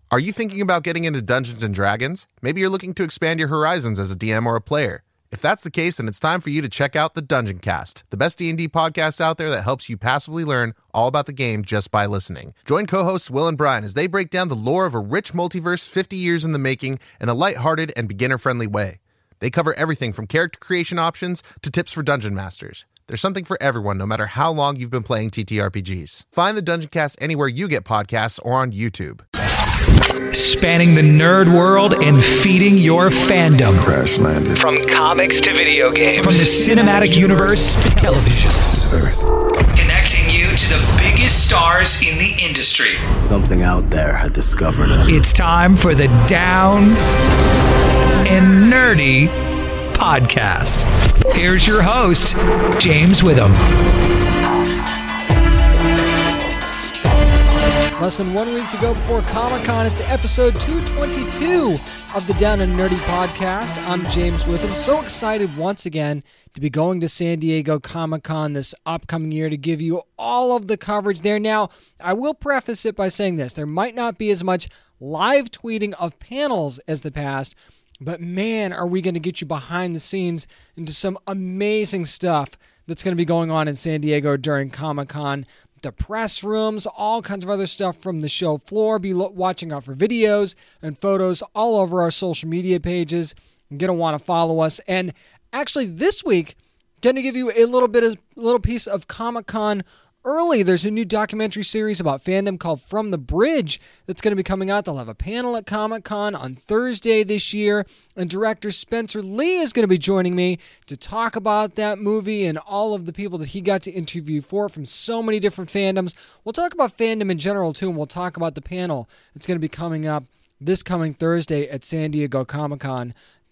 Are you thinking about getting into Dungeons & Dragons? Maybe you're looking to expand your horizons as a DM or a player. If that's the case, then it's time for you to check out the Dungeon Cast, the best D&D podcast out there that helps you passively learn all about the game just by listening. Join co-hosts Will and Brian as they break down the lore of a rich multiverse 50 years in the making in a lighthearted and beginner-friendly way. They cover everything from character creation options to tips for dungeon masters. There's something for everyone, no matter how long you've been playing TTRPGs. Find the Dungeon Cast anywhere you get podcasts or on YouTube. Spanning the nerd world and feeding your fandom. Crash landed. From comics to video games. From the cinematic universe to television. This is Earth. Connecting you to the biggest stars in the industry. Something out there had discovered us. It's time for the Down and Nerdy podcast. Here's your host, James Witham. Less than 1 week to go before Comic-Con. It's episode 222 of the Down and Nerdy podcast. I'm James Witham. So excited once again to be going to San Diego Comic-Con this upcoming year to give you all of the coverage there. Now, I will preface it by saying this. There might not be as much live tweeting of panels as the past, but man, are we going to get you behind the scenes into some amazing stuff that's going to be going on in San Diego during Comic-Con. The press rooms, all kinds of other stuff from the show floor. Be watching out for videos and photos all over our social media pages. You're going to want to follow us. And actually this week, going to give you a little piece of Comic-Con early. There's a new documentary series about fandom called From the Bridge that's going to be coming out. They'll have a panel at Comic-Con on Thursday this year, and director Spencer Lee is going to be joining me to talk about that movie and all of the people that he got to interview from so many different fandoms. We'll talk about fandom in general too, and we'll talk about the panel that's going to be coming up this coming Thursday at San Diego Comic-Con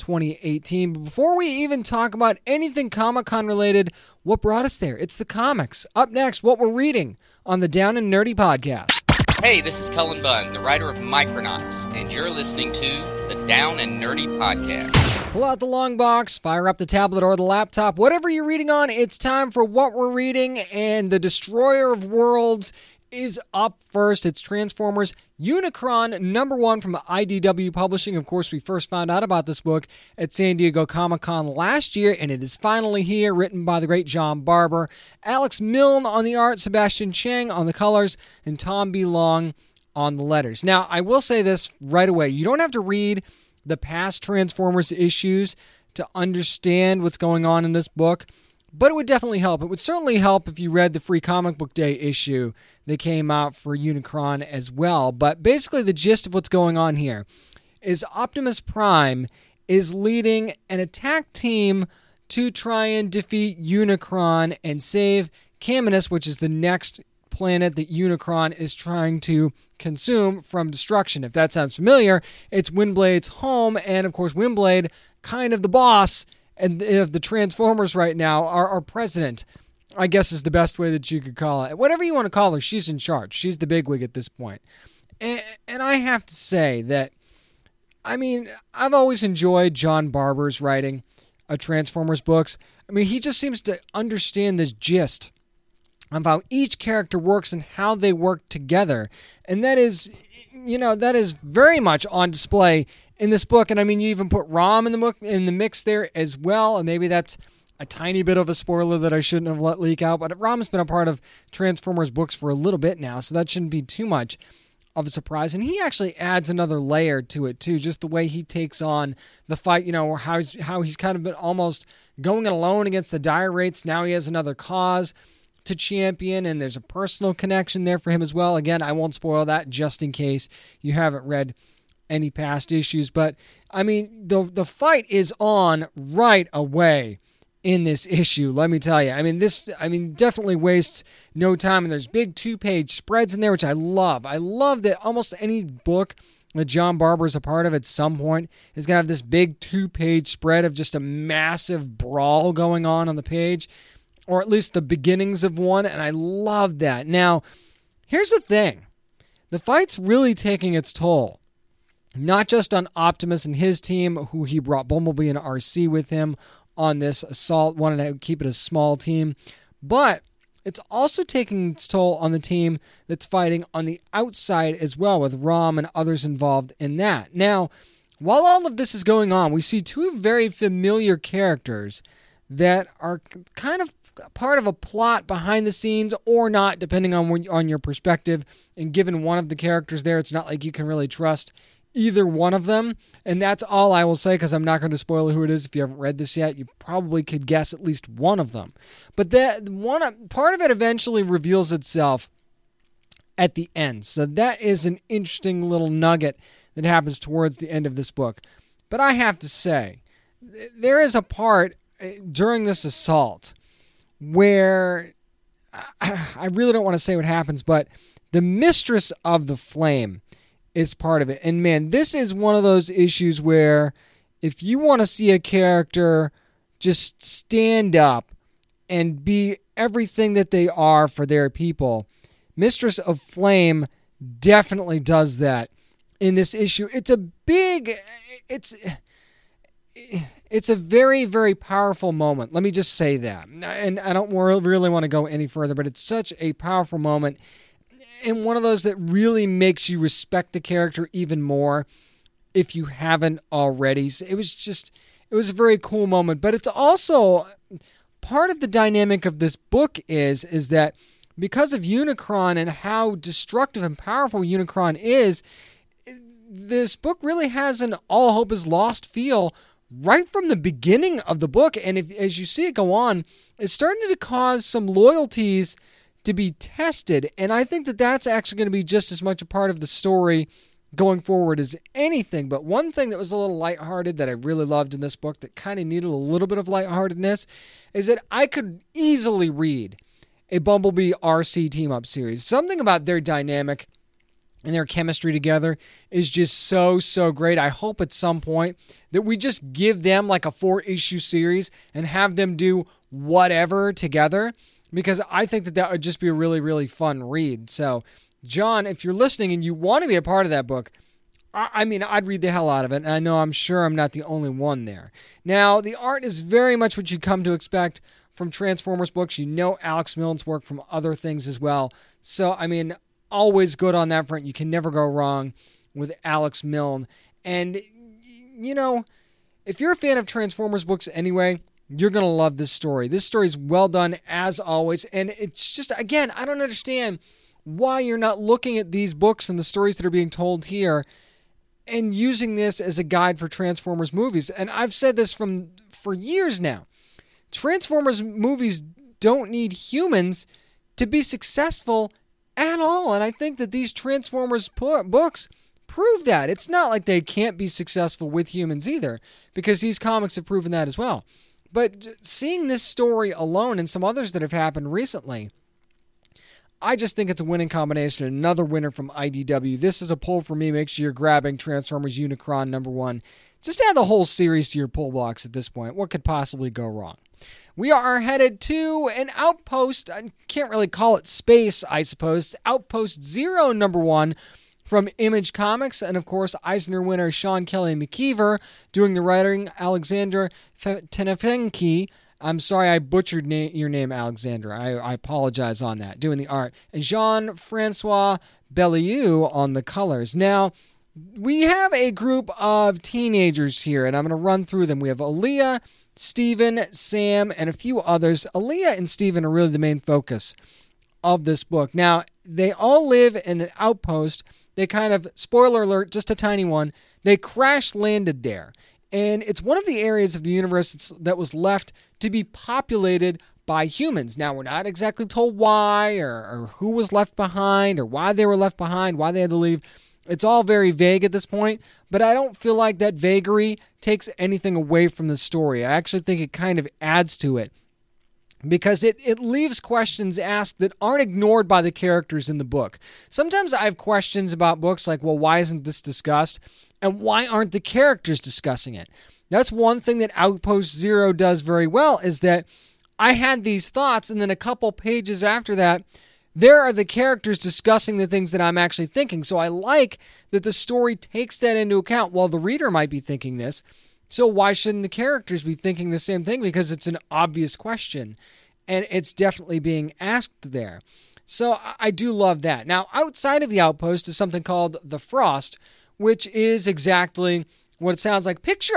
2018. But before we even talk about anything Comic-Con related, what brought us there? It's the comics. Up next, what we're reading on the Down and Nerdy podcast. Hey, this is Cullen Bunn, the writer of Micronauts, and you're listening to the Down and Nerdy podcast. Pull out the long box, fire up the tablet or the laptop, whatever you're reading on, it's time for what we're reading, and the Destroyer of Worlds is up first. It's Transformers Unicron #1 from IDW Publishing. Of course, we first found out about this book at San Diego Comic-Con last year, and it is finally here, written by the great John Barber. Alex Milne on the art, Sebastian Chang on the colors, and Tom B. Long on the letters. Now, I will say this right away. You don't have to read the past Transformers issues to understand what's going on in this book, but it would definitely help. It would certainly help if you read the Free Comic Book Day issue that came out for Unicron as well. But basically the gist of what's going on here is Optimus Prime is leading an attack team to try and defeat Unicron and save Caminus, which is the next planet that Unicron is trying to consume from destruction. If that sounds familiar, it's Windblade's home, and of course Windblade, kind of the boss and if the Transformers right now, our president, I guess is the best way that you could call it. Whatever you want to call her, she's in charge. She's the bigwig at this point. And I have to say that, I mean, I've always enjoyed John Barber's writing of Transformers books. I mean, he just seems to understand this gist of how each character works and how they work together. And that is, that is very much on display in this book. And I mean, you even put Rom in the mix there as well, and maybe that's a tiny bit of a spoiler that I shouldn't have let leak out, but Rom's been a part of Transformers books for a little bit now, so that shouldn't be too much of a surprise. And he actually adds another layer to it too, just the way he takes on the fight, or how he's kind of been almost going alone against the Dire Wraiths. Now he has another cause to champion, and there's a personal connection there for him as well. Again, I won't spoil that just in case you haven't read any past issues, but I mean, the fight is on right away in this issue, let me tell you. This definitely wastes no time, and there's big 2-page spreads in there, which I love. I love that almost any book that John Barber is a part of at some point is going to have this big 2-page spread of just a massive brawl going on the page, or at least the beginnings of one, and I love that. Now, here's the thing. The fight's really taking its toll. Not just on Optimus and his team, who he brought Bumblebee and RC with him on this assault, wanted to keep it a small team, but it's also taking its toll on the team that's fighting on the outside as well, with Rom and others involved in that. Now, while all of this is going on, we see two very familiar characters that are kind of part of a plot behind the scenes or not, depending on your perspective. And given one of the characters there, it's not like you can really trust either one of them. And that's all I will say, because I'm not going to spoil who it is. If you haven't read this yet, you probably could guess at least one of them. But that one part of it eventually reveals itself at the end. So that is an interesting little nugget that happens towards the end of this book. But I have to say, there is a part during this assault where I really don't want to say what happens, but the Mistress of the Flame is part of it. And man, this is one of those issues where if you want to see a character just stand up and be everything that they are for their people, Mistress of Flame definitely does that in this issue. It's a very, very powerful moment. Let me just say that. And I don't really want to go any further, but it's such a powerful moment, and one of those that really makes you respect the character even more if you haven't already. So it was a very cool moment, but it's also part of the dynamic of this book is that because of Unicron and how destructive and powerful Unicron is, this book really has an all hope is lost feel right from the beginning of the book. And as you see it go on, it's starting to cause some loyalties to be tested. And I think that that's actually going to be just as much a part of the story going forward as anything. But one thing that was a little lighthearted that I really loved in this book that kind of needed a little bit of lightheartedness is that I could easily read a Bumblebee RC team-up series. Something about their dynamic and their chemistry together is just so, so great. I hope at some point that we just give them like a 4-issue series and have them do whatever together, because I think that would just be a really, really fun read. So, John, if you're listening and you want to be a part of that book, I mean, I'd read the hell out of it, and I'm sure I'm not the only one there. Now, the art is very much what you come to expect from Transformers books. You know Alex Milne's work from other things as well. So, I mean, always good on that front. You can never go wrong with Alex Milne. And, you know, if you're a fan of Transformers books anyway, you're going to love this story. This story is well done, as always. And it's just, again, I don't understand why you're not looking at these books and the stories that are being told here and using this as a guide for Transformers movies. And I've said this for years now. Transformers movies don't need humans to be successful at all. And I think that these Transformers books prove that. It's not like they can't be successful with humans either, because these comics have proven that as well. But seeing this story alone and some others that have happened recently, I just think it's a winning combination. Another winner from IDW. This is a pull for me. Make sure you're grabbing Transformers Unicron #1. Just add the whole series to your pull box at this point. What could possibly go wrong? We are headed to an outpost. I can't really call it space, I suppose. Outpost Zero #1 from Image Comics. And, of course, Eisner winner Sean Kelly McKeever doing the writing. Alexander Tenefenki. I'm sorry I butchered your name, Alexander. I apologize on that. Doing the art. And Jean-Francois Bellieu on the colors. Now, we have a group of teenagers here, and I'm going to run through them. We have Aaliyah, Steven, Sam, and a few others. Aaliyah and Steven are really the main focus of this book. Now, they all live in an outpost. They kind of, spoiler alert, just a tiny one, they crash landed there. And it's one of the areas of the universe that was left to be populated by humans. Now, we're not exactly told why or who was left behind or why they were left behind, why they had to leave. It's all very vague at this point, but I don't feel like that vagary takes anything away from the story. I actually think it kind of adds to it, because it leaves questions asked that aren't ignored by the characters in the book. Sometimes I have questions about books like, well, why isn't this discussed? And why aren't the characters discussing it? That's one thing that Outpost Zero does very well, is that I had these thoughts, and then a couple pages after that, there are the characters discussing the things that I'm actually thinking. So I like that the story takes that into account. Well, the reader might be thinking this, so why shouldn't the characters be thinking the same thing? Because it's an obvious question. and it's definitely being asked there. So I do love that. Now, outside of the outpost is something called the Frost, which is exactly what it sounds like. Picture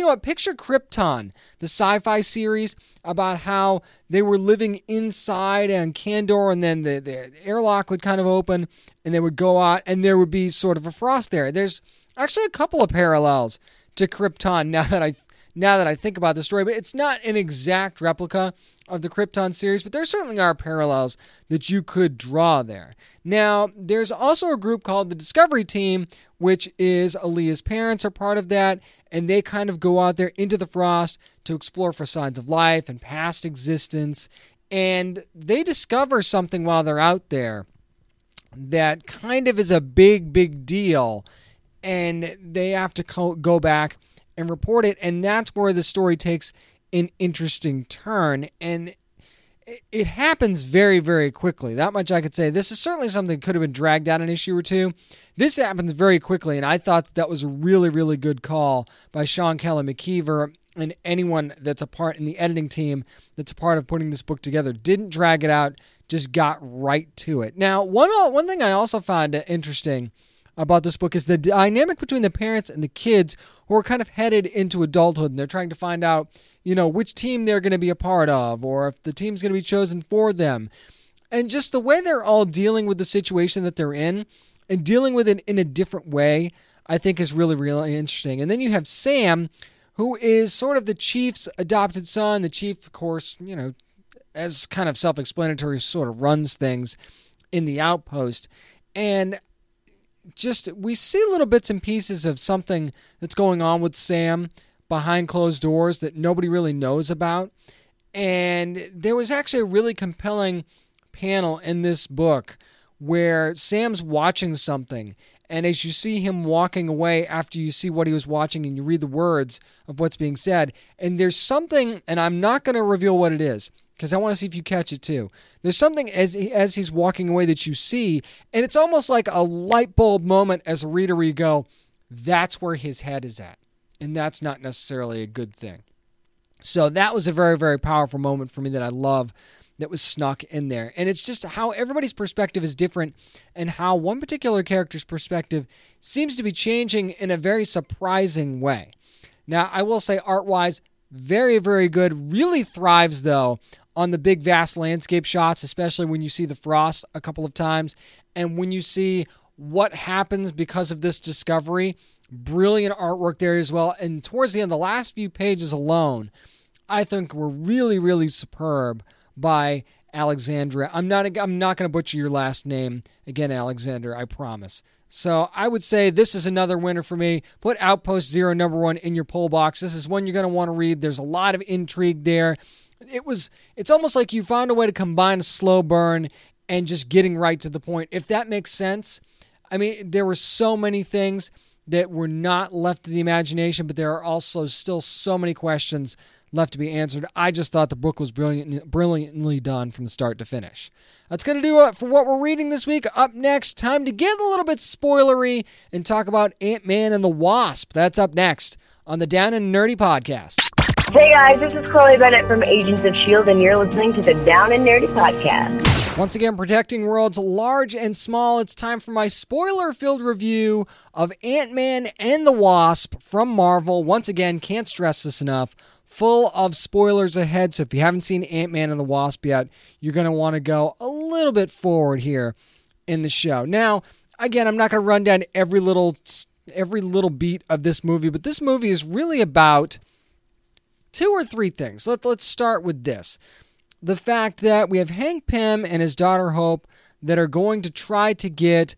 Krypton, the sci-fi series about how they were living inside on Kandor, and then the airlock would kind of open, and they would go out, and there would be sort of a frost there. There's actually a couple of parallels to Krypton now that I think about the story, but it's not an exact replica of the Krypton series, but there certainly are parallels that you could draw there. Now, there's also a group called the Discovery Team, which is Aaliyah's parents are part of that, and they kind of go out there into the Frost to explore for signs of life and past existence, and they discover something while they're out there that kind of is a big, big deal, and they have to go back and report it, and that's where the story takes an interesting turn, and it happens very, very quickly. That much I could say. This is certainly something that could have been dragged out an issue or two. This happens very quickly, and I thought that was a really, really good call by Sean Kelly McKeever and anyone that's a part in the editing team that's a part of putting this book together. Didn't drag it out, just got right to it. Now, one thing I also found interesting about this book is the dynamic between the parents and the kids who are kind of headed into adulthood, and they're trying to find out, which team they're going to be a part of, or if the team's going to be chosen for them. And just the way they're all dealing with the situation that they're in, and dealing with it in a different way, I think is really, really interesting. And then you have Sam, who is sort of the chief's adopted son. The chief, of course, as kind of self-explanatory, sort of runs things in the outpost. And just, we see little bits and pieces of something that's going on with Sam behind closed doors that nobody really knows about. And there was actually a really compelling panel in this book where Sam's watching something, and as you see him walking away after you see what he was watching and you read the words of what's being said, and there's something, and I'm not going to reveal what it is, because I want to see if you catch it too. There's something as he's walking away that you see, and it's almost like a light bulb moment as a reader where you go, that's where his head is at. And that's not necessarily a good thing. So that was a very, very powerful moment for me that I love that was snuck in there. And it's just how everybody's perspective is different, and how one particular character's perspective seems to be changing in a very surprising way. Now, I will say art-wise, very, very good. Really thrives, though, on the big, vast landscape shots, especially when you see the frost a couple of times, and when you see what happens because of this discovery. Brilliant artwork there as well. And towards the end, the last few pages alone, I think were really, really superb by Alexandra. I'm not going to butcher your last name again, Alexander, I promise. So I would say this is another winner for me. Put Outpost Zero #1 in your pull box. This is one you're going to want to read. There's a lot of intrigue there. It's almost like you found a way to combine a slow burn and just getting right to the point, if that makes sense. I mean, there were so many things that were not left to the imagination, but there are also still so many questions left to be answered. I just thought the book was brilliantly done from start to finish. That's going to do it for what we're reading this week. Up next, time to get a little bit spoilery and talk about Ant-Man and the Wasp. That's up next on the Down and Nerdy Podcast. Hey guys, this is Chloe Bennett from Agents of S.H.I.E.L.D. and you're listening to the Down and Nerdy Podcast. Once again, protecting worlds large and small, it's time for my spoiler-filled review of Ant-Man and the Wasp from Marvel. Once again, can't stress this enough. Full of spoilers ahead, so if you haven't seen Ant-Man and the Wasp yet, you're going to want to go a little bit forward here in the show. Now, again, I'm not going to run down every little beat of this movie, but this movie is really about 2 or 3 things. Let's start with this. The fact that we have Hank Pym and his daughter Hope that are going to try to get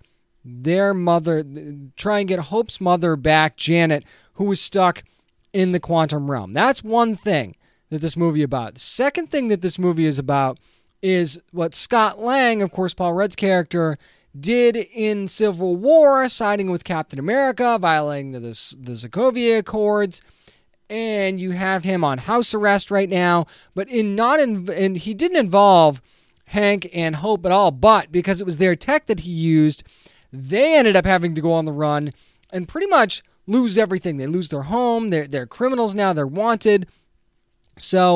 Hope's mother back, Janet, who was stuck in the quantum realm. That's one thing that this movie is about. The second thing that this movie is about is what Scott Lang, of course, Paul Rudd's character, did in Civil War, siding with Captain America, violating the Sokovia Accords. And you have him on house arrest right now, but he didn't involve Hank and Hope at all, but because it was their tech that he used, they ended up having to go on the run and pretty much lose everything. They lose their home, they're criminals now, they're wanted. So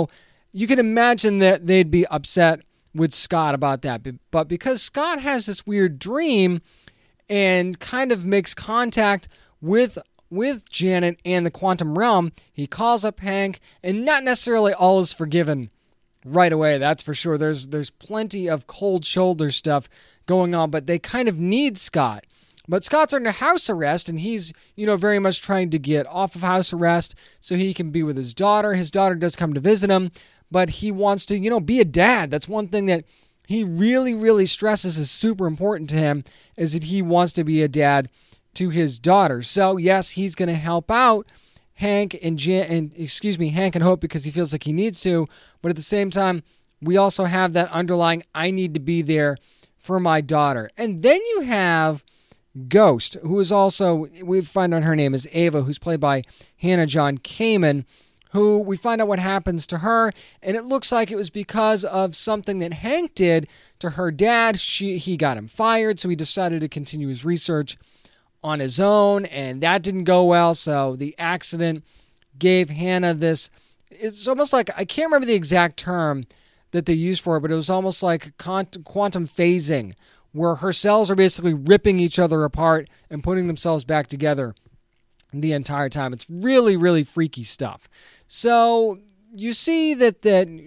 you can imagine that they'd be upset with Scott about that. But because Scott has this weird dream and kind of makes contact with Janet and the quantum realm, he calls up Hank, and not necessarily all is forgiven right away, that's for sure. There's plenty of cold shoulder stuff going on, but they kind of need Scott. But Scott's under house arrest, and he's, very much trying to get off of house arrest so he can be with his daughter. His daughter does come to visit him, but he wants to, be a dad. That's one thing that he really, really stresses is super important to him, is that he wants to be a dad to his daughter. So yes, he's going to help out Hank and Hank and Hope because he feels like he needs to. But at the same time, we also have that underlying, I need to be there for my daughter. And then you have Ghost, who is also, we find out her name is Ava, who's played by Hannah John Kamen, who we find out what happens to her, and it looks like it was because of something that Hank did to her dad. He got him fired, so he decided to continue his research on his own, and that didn't go well, so the accident gave Hannah this, it's almost like, I can't remember the exact term that they used for it, but it was almost like quantum phasing, where her cells are basically ripping each other apart and putting themselves back together the entire time. It's really, really freaky stuff. So you see that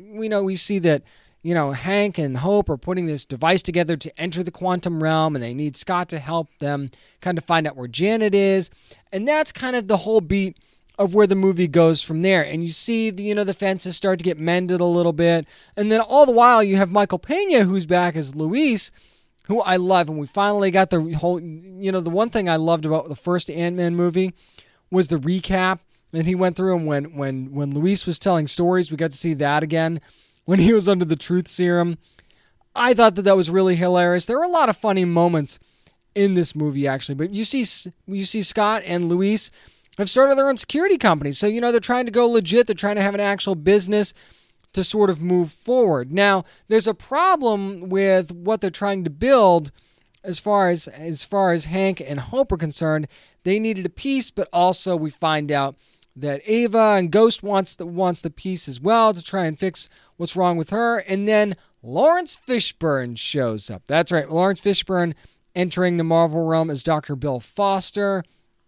Hank and Hope are putting this device together to enter the quantum realm, and they need Scott to help them kind of find out where Janet is. And that's kind of the whole beat of where the movie goes from there. And you see the fences start to get mended a little bit. And then all the while you have Michael Pena, who's back as Luis, who I love. And we finally got the whole, the one thing I loved about the first Ant-Man movie was the recap that he went through. And when Luis was telling stories, we got to see that again when he was under the truth serum. I thought that was really hilarious. There were a lot of funny moments in this movie, actually. But you see Scott and Luis have started their own security company. So, they're trying to go legit. They're trying to have an actual business to sort of move forward. Now, there's a problem with what they're trying to build as far as Hank and Hope are concerned. They needed a piece, but also we find out that Ava and Ghost wants the piece as well to try and fix what's wrong with her. And then Lawrence Fishburne shows up. That's right, Lawrence Fishburne entering the Marvel realm as Dr. Bill Foster.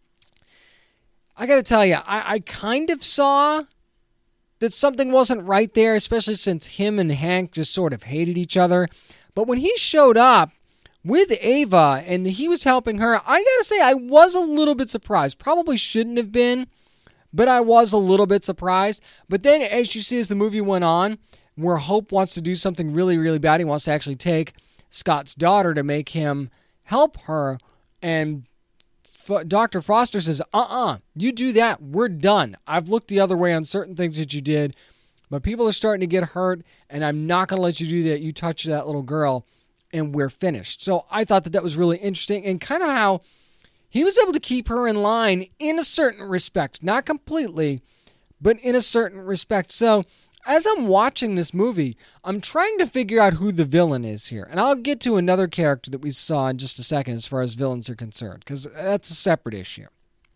I got to tell you, I kind of saw that something wasn't right there, especially since him and Hank just sort of hated each other. But when he showed up with Ava and he was helping her, I got to say I was a little bit surprised. Probably shouldn't have been, but I was a little bit surprised. But then as you see as the movie went on, where Hope wants to do something really, really bad, he wants to actually take Scott's daughter to make him help her, and Dr. Foster says, you do that, we're done. I've looked the other way on certain things that you did, but people are starting to get hurt, and I'm not going to let you do that. You touch that little girl, and we're finished. So I thought that was really interesting, and kind of how he was able to keep her in line in a certain respect. Not completely, but in a certain respect. So as I'm watching this movie, I'm trying to figure out who the villain is here. And I'll get to another character that we saw in just a second as far as villains are concerned, because that's a separate issue.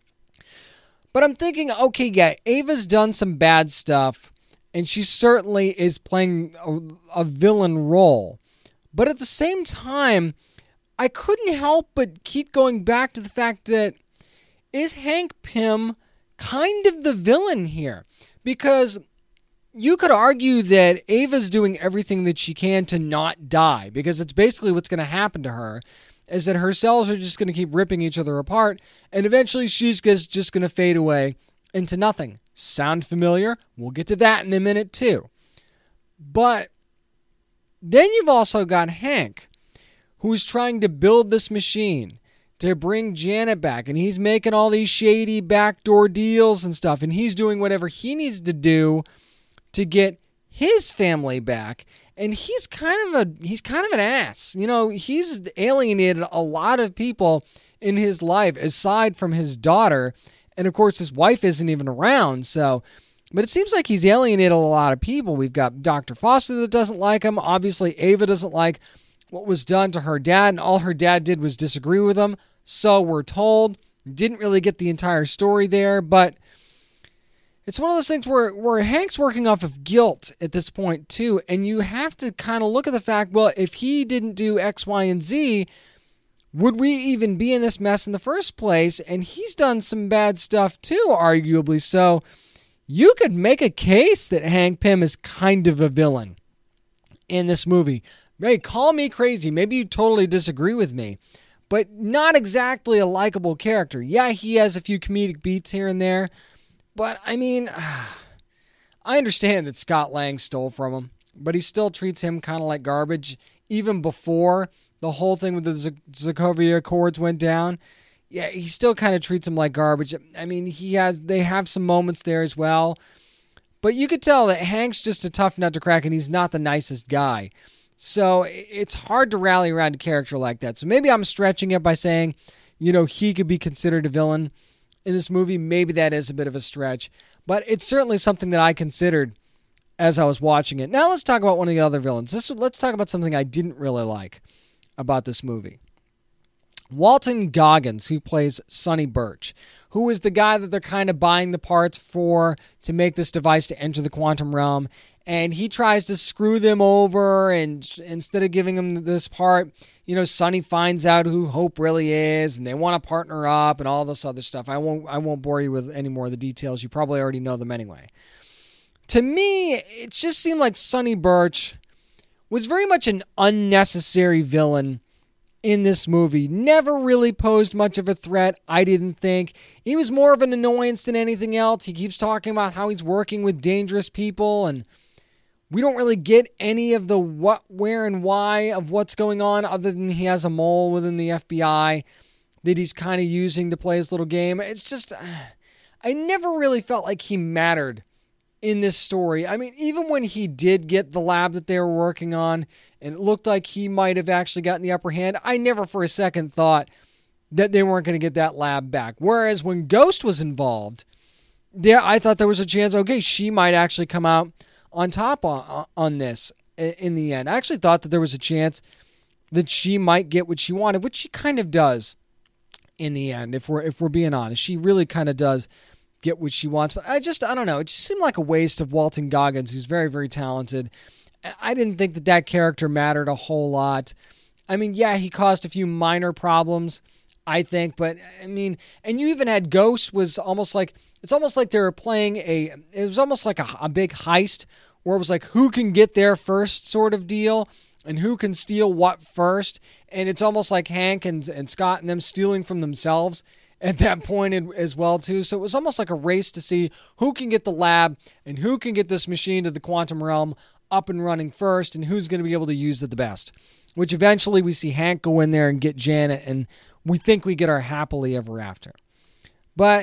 But I'm thinking, okay, yeah, Ava's done some bad stuff, and she certainly is playing a villain role. But at the same time, I couldn't help but keep going back to the fact that, is Hank Pym kind of the villain here? Because you could argue that Ava's doing everything that she can to not die, because it's basically what's going to happen to her, is that her cells are just going to keep ripping each other apart, and eventually she's just going to fade away into nothing. Sound familiar? We'll get to that in a minute too. But then you've also got Hank, who's trying to build this machine to bring Janet back, and he's making all these shady backdoor deals and stuff, and he's doing whatever he needs to do to get his family back. And he's kind of an ass. He's alienated a lot of people in his life aside from his daughter, and of course his wife isn't even around. But it seems like he's alienated a lot of people. We've got Dr. Foster that doesn't like him. Obviously Ava doesn't like what was done to her dad, and all her dad did was disagree with him. So we're told. Didn't really get the entire story there, but it's one of those things where Hank's working off of guilt at this point too, and you have to kind of look at the fact, well, if he didn't do X, Y, and Z, would we even be in this mess in the first place? And he's done some bad stuff too, arguably. So you could make a case that Hank Pym is kind of a villain in this movie. Hey, call me crazy. Maybe you totally disagree with me, but not exactly a likable character. Yeah, he has a few comedic beats here and there, but I mean, I understand that Scott Lang stole from him, but he still treats him kind of like garbage. Even before the whole thing with the Sokovia Accords went down, yeah, he still kind of treats him like garbage. I mean, they have some moments there as well, but you could tell that Hank's just a tough nut to crack, and he's not the nicest guy. So it's hard to rally around a character like that. So maybe I'm stretching it by saying, he could be considered a villain in this movie. Maybe that is a bit of a stretch, but it's certainly something that I considered as I was watching it. Now let's talk about one of the other villains. Let's talk about something I didn't really like about this movie. Walton Goggins, who plays Sonny Birch, who is the guy that they're kind of buying the parts for to make this device to enter the quantum realm. And he tries to screw them over, and instead of giving them this part, Sonny finds out who Hope really is, and they want to partner up and all this other stuff. I won't bore you with any more of the details. You probably already know them anyway. To me, it just seemed like Sonny Birch was very much an unnecessary villain in this movie. Never really posed much of a threat, I didn't think. He was more of an annoyance than anything else. He keeps talking about how he's working with dangerous people, and we don't really get any of the what, where, and why of what's going on, other than he has a mole within the FBI that he's kind of using to play his little game. It's just, I never really felt like he mattered in this story. I mean, even when he did get the lab that they were working on, and it looked like he might have actually gotten the upper hand, I never for a second thought that they weren't going to get that lab back. Whereas when Ghost was involved, I thought there was a chance, okay, she might actually come out on top on this in the end. I actually thought that there was a chance that she might get what she wanted, which she kind of does in the end, if we're being honest. She really kind of does get what she wants. But I don't know. It just seemed like a waste of Walton Goggins, who's very, very talented. I didn't think that character mattered a whole lot. I mean, yeah, he caused a few minor problems, I think, but I mean, and you even had Ghost was almost like, it's almost like they were playing it was almost like a big heist where it was like who can get there first sort of deal and who can steal what first. And it's almost like Hank and Scott and them stealing from themselves at that point as well too. So it was almost like a race to see who can get the lab and who can get this machine to the quantum realm up and running first and who's going to be able to use it the best. Which eventually we see Hank go in there and get Janet, and we think we get our happily ever after. But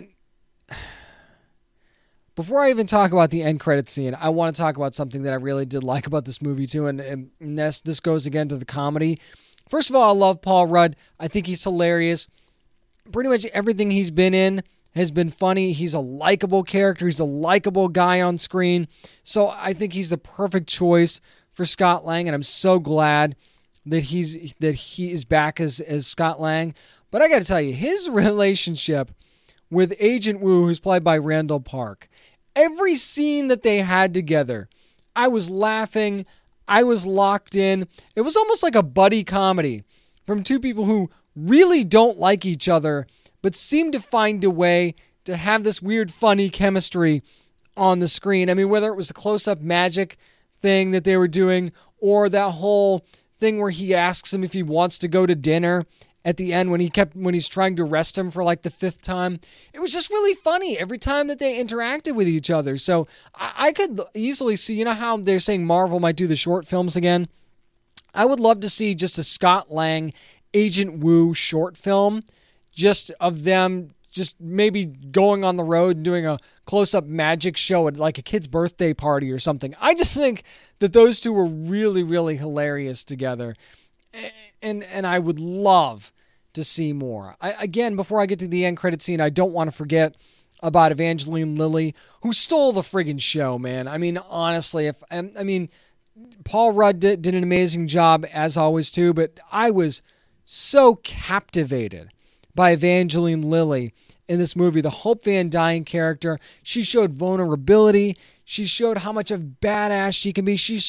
before I even talk about the end credit scene, I want to talk about something that I really did like about this movie too, and this goes again to the comedy. First of all, I love Paul Rudd. I think he's hilarious. Pretty much everything he's been in has been funny. He's a likable character. He's a likable guy on screen. So I think he's the perfect choice for Scott Lang, and I'm so glad that he is back as Scott Lang. But I got to tell you, his relationship with Agent Woo, who's played by Randall Park, every scene that they had together, I was laughing. I was locked in. It was almost like a buddy comedy from two people who really don't like each other, but seem to find a way to have this weird, funny chemistry on the screen. I mean, whether it was the close-up magic thing that they were doing, or that whole thing where he asks him if he wants to go to dinner at the end when he's trying to arrest him for like the fifth time. It was just really funny every time that they interacted with each other. So I could easily see, you know how they're saying Marvel might do the short films again? I would love to see just a Scott Lang, Agent Woo short film, just of them just maybe going on the road and doing a close-up magic show at like a kid's birthday party or something. I just think that those two were really, really hilarious together. And I would love to see more. Again, before I get to the end credit scene, I don't want to forget about Evangeline Lilly, who stole the friggin' show, man. I mean, honestly, Paul Rudd did an amazing job as always too, but I was so captivated by Evangeline Lilly in this movie. The Hope Van Dyne character, she showed vulnerability. She showed how much of badass she can be. She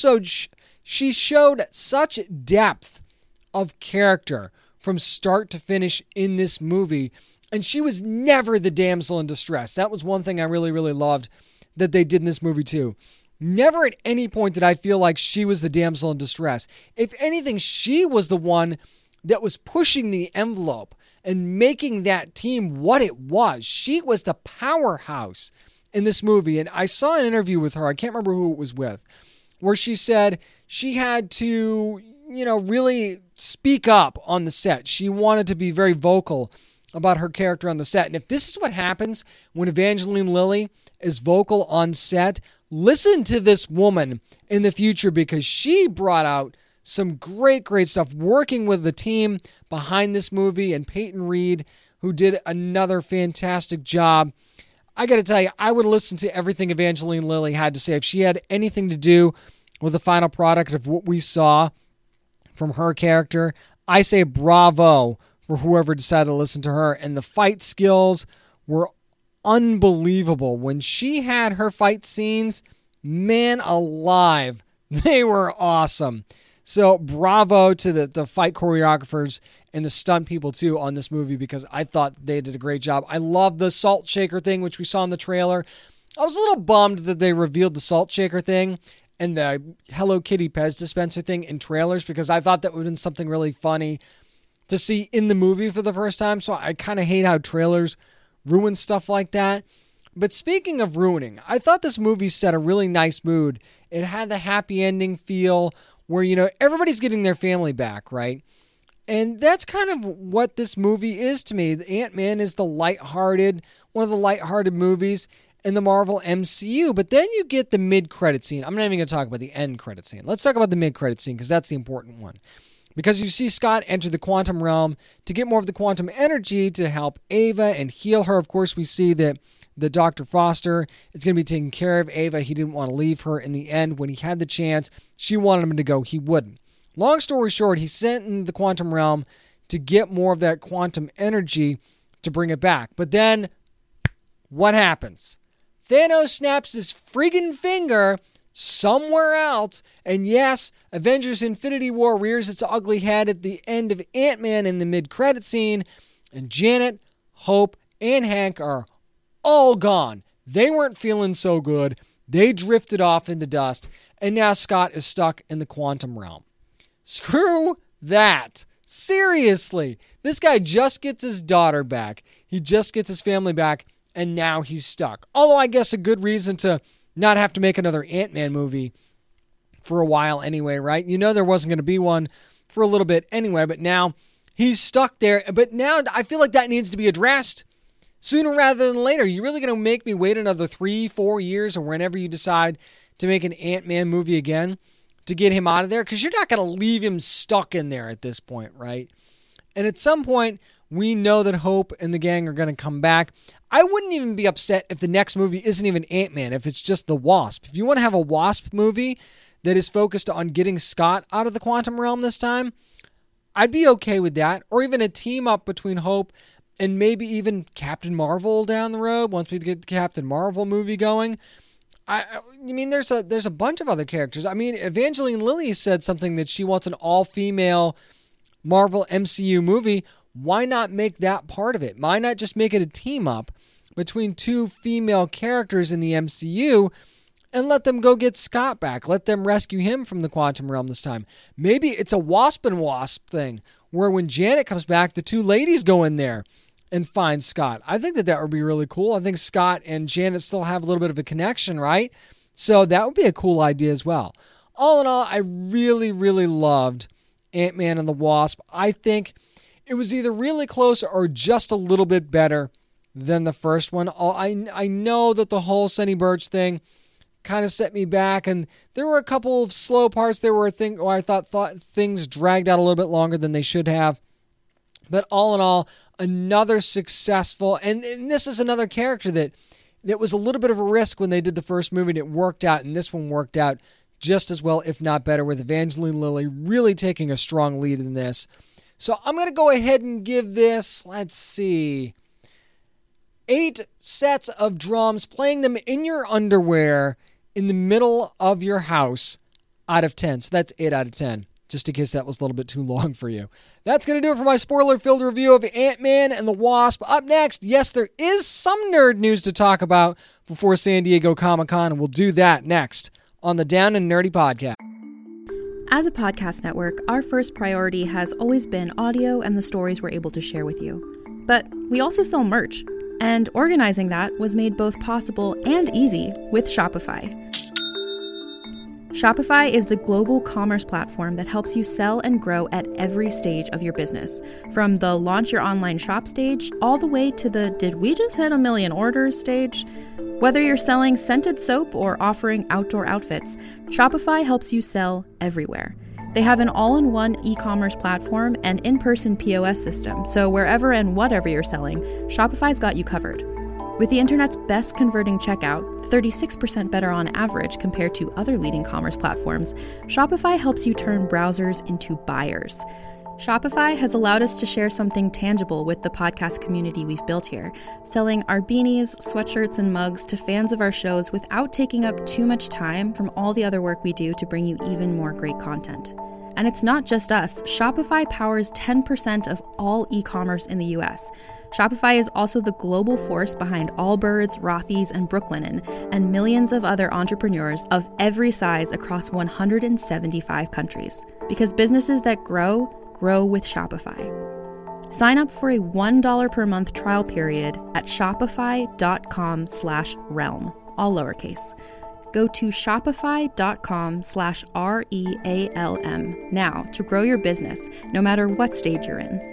showed such depth of character from start to finish in this movie. And she was never the damsel in distress. That was one thing I really, really loved that they did in this movie too. Never at any point did I feel like she was the damsel in distress. If anything, she was the one that was pushing the envelope and making that team what it was. She was the powerhouse in this movie. And I saw an interview with her, I can't remember who it was with, where she said she had to, really speak up on the set. She wanted to be very vocal about her character on the set. And if this is what happens when Evangeline Lilly is vocal on set, listen to this woman in the future, because she brought out some great, great stuff working with the team behind this movie and Peyton Reed, who did another fantastic job. I got to tell you, I would listen to everything Evangeline Lilly had to say. If she had anything to do with the final product of what we saw from her character, I say bravo for whoever decided to listen to her. And the fight skills were unbelievable. When she had her fight scenes, man alive, they were awesome. So bravo to the fight choreographers and the stunt people too on this movie, because I thought they did a great job. I love the salt shaker thing, which we saw in the trailer. I was a little bummed that they revealed the salt shaker thing and the Hello Kitty Pez dispenser thing in trailers, because I thought that would have been something really funny to see in the movie for the first time. So I kind of hate how trailers ruin stuff like that. But speaking of ruining, I thought this movie set a really nice mood. It had the happy ending feel where, everybody's getting their family back, right? And that's kind of what this movie is to me. Ant-Man is one of the lighthearted movies in the Marvel MCU. But then you get the mid-credit scene. I'm not even going to talk about the end credit scene. Let's talk about the mid-credit scene, because that's the important one. Because you see Scott enter the quantum realm to get more of the quantum energy to help Ava and heal her. Of course, we see that the Dr. Foster is going to be taking care of Ava. He didn't want to leave her in the end. When he had the chance, she wanted him to go. He wouldn't. Long story short, he's sent in the quantum realm to get more of that quantum energy to bring it back. But then, what happens? Thanos snaps his friggin' finger somewhere else. And yes, Avengers Infinity War rears its ugly head at the end of Ant-Man in the mid-credit scene. And Janet, Hope, and Hank are all gone. They weren't feeling so good. They drifted off into dust. And now Scott is stuck in the quantum realm. Screw that. Seriously. This guy just gets his daughter back. He just gets his family back. And now he's stuck. Although I guess a good reason to not have to make another Ant-Man movie for a while anyway, right? There wasn't going to be one for a little bit anyway, but now he's stuck there. But now I feel like that needs to be addressed sooner rather than later. You're really going to make me wait another 3-4 years or whenever you decide to make an Ant-Man movie again to get him out of there? Because you're not going to leave him stuck in there at this point, right? And at some point, we know that Hope and the gang are going to come back. I wouldn't even be upset if the next movie isn't even Ant-Man, if it's just the Wasp. If you want to have a Wasp movie that is focused on getting Scott out of the quantum realm this time, I'd be okay with that. Or even a team up between Hope and maybe even Captain Marvel down the road once we get the Captain Marvel movie going. I mean, there's a bunch of other characters. I mean, Evangeline Lilly said something that she wants an all-female Marvel MCU movie. Why not make that part of it? Why not just make it a team up between two female characters in the MCU and let them go get Scott back? Let them rescue him from the quantum realm this time. Maybe it's a Wasp and Wasp thing where when Janet comes back, the two ladies go in there and find Scott. I think that would be really cool. I think Scott and Janet still have a little bit of a connection, right? So that would be a cool idea as well. All in all, I really, really loved Ant-Man and the Wasp. I think it was either really close or just a little bit better than the first one. I know that the whole Sonny Burch thing kind of set me back, and there were a couple of slow parts. There were I thought things dragged out a little bit longer than they should have. But all in all, another successful, and this is another character that was a little bit of a risk when they did the first movie, and it worked out, and this one worked out just as well, if not better, with Evangeline Lilly really taking a strong lead in this. So I'm going to go ahead and give this, let's see, 8 sets of drums, playing them in your underwear in the middle of your house out of 10. So that's 8 out of 10, just in case that was a little bit too long for you. That's going to do it for my spoiler-filled review of Ant-Man and the Wasp. Up next, yes, there is some nerd news to talk about before San Diego Comic-Con, and we'll do that next on the Down and Nerdy Podcast. As a podcast network, our first priority has always been audio and the stories we're able to share with you. But we also sell merch, and organizing that was made both possible and easy with Shopify. Shopify is the global commerce platform that helps you sell and grow at every stage of your business. From the launch your online shop stage, all the way to the did we just hit 1 million orders stage? Whether you're selling scented soap or offering outdoor outfits, Shopify helps you sell everywhere. They have an all-in-one e-commerce platform and in-person POS system, so wherever and whatever you're selling, Shopify's got you covered. With the internet's best converting checkout, 36% better on average compared to other leading commerce platforms, Shopify helps you turn browsers into buyers. Shopify has allowed us to share something tangible with the podcast community we've built here, selling our beanies, sweatshirts, and mugs to fans of our shows without taking up too much time from all the other work we do to bring you even more great content. And it's not just us. Shopify powers 10% of all e-commerce in the US. Shopify is also the global force behind Allbirds, Rothy's, and Brooklinen, and millions of other entrepreneurs of every size across 175 countries. Because businesses that grow with Shopify. Sign up for a $1 per month trial period at shopify.com/realm, all lowercase. Go to shopify.com/REALM now to grow your business, no matter what stage you're in.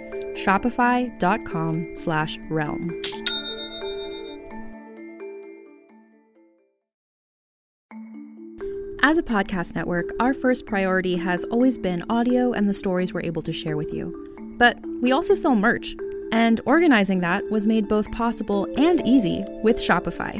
Shopify.com/realm. As a podcast network, our first priority has always been audio and the stories we're able to share with you. But we also sell merch, and organizing that was made both possible and easy with Shopify.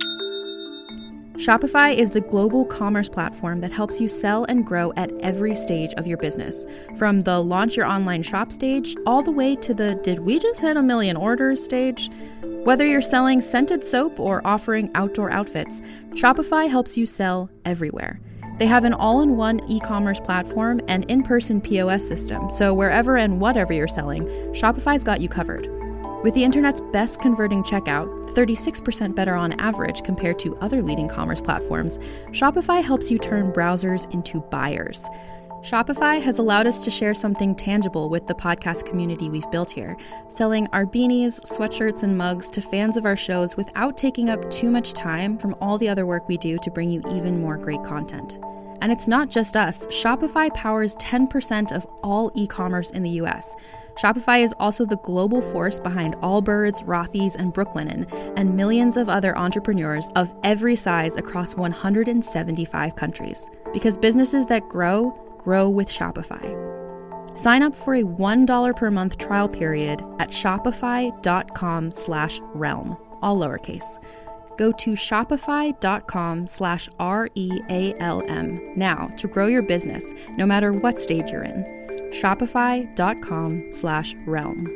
Shopify is the global commerce platform that helps you sell and grow at every stage of your business. From the launch your online shop stage, all the way to the did we just hit 1 million orders stage? Whether you're selling scented soap or offering outdoor outfits, Shopify helps you sell everywhere. They have an all-in-one e-commerce platform and in-person POS system, so wherever and whatever you're selling, Shopify's got you covered. With the internet's best converting checkout, 36% better on average compared to other leading commerce platforms, Shopify helps you turn browsers into buyers. Shopify has allowed us to share something tangible with the podcast community we've built here, selling our beanies, sweatshirts, and mugs to fans of our shows without taking up too much time from all the other work we do to bring you even more great content. And it's not just us. Shopify powers 10% of all e-commerce in the US. Shopify is also the global force behind Allbirds, Rothy's, and Brooklinen, and millions of other entrepreneurs of every size across 175 countries. Because businesses that grow with Shopify. Sign up for a $1 per month trial period at shopify.com/realm, all lowercase. Go to shopify.com/REALM now to grow your business, no matter what stage you're in. Shopify.com/realm.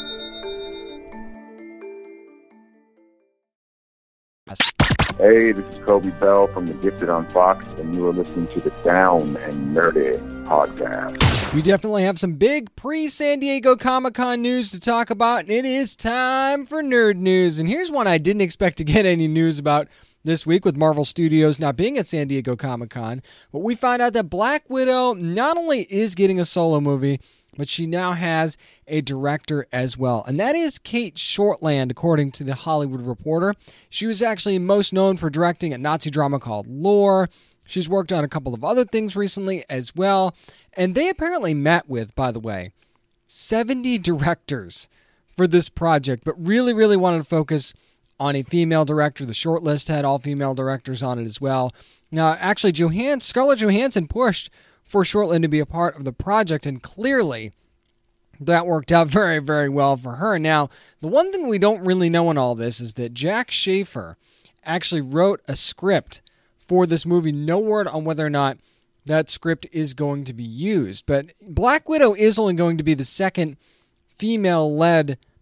Hey, this is Kobe Bell from The Gifted on Fox, and you are listening to the Down and Nerdy Podcast. We definitely have some big pre-San Diego Comic-Con news to talk about, and it is time for nerd news. And here's one I didn't expect to get any news about this week with Marvel Studios not being at San Diego Comic-Con. But we found out that Black Widow not only is getting a solo movie, but she now has a director as well. And that is Kate Shortland, according to The Hollywood Reporter. She was actually most known for directing a Nazi drama called Lore. She's worked on a couple of other things recently as well. And they apparently met with, by the way, 70 directors for this project, but really, really wanted to focus on a female director. The shortlist had all female directors on it as well. Now, actually, Scarlett Johansson pushed for Shortland to be a part of the project, and clearly that worked out very, very well for her. Now, the one thing we don't really know in all this is that Jack Schaefer actually wrote a script for this movie. No word on whether or not that script is going to be used, but Black Widow is only going to be the second female-led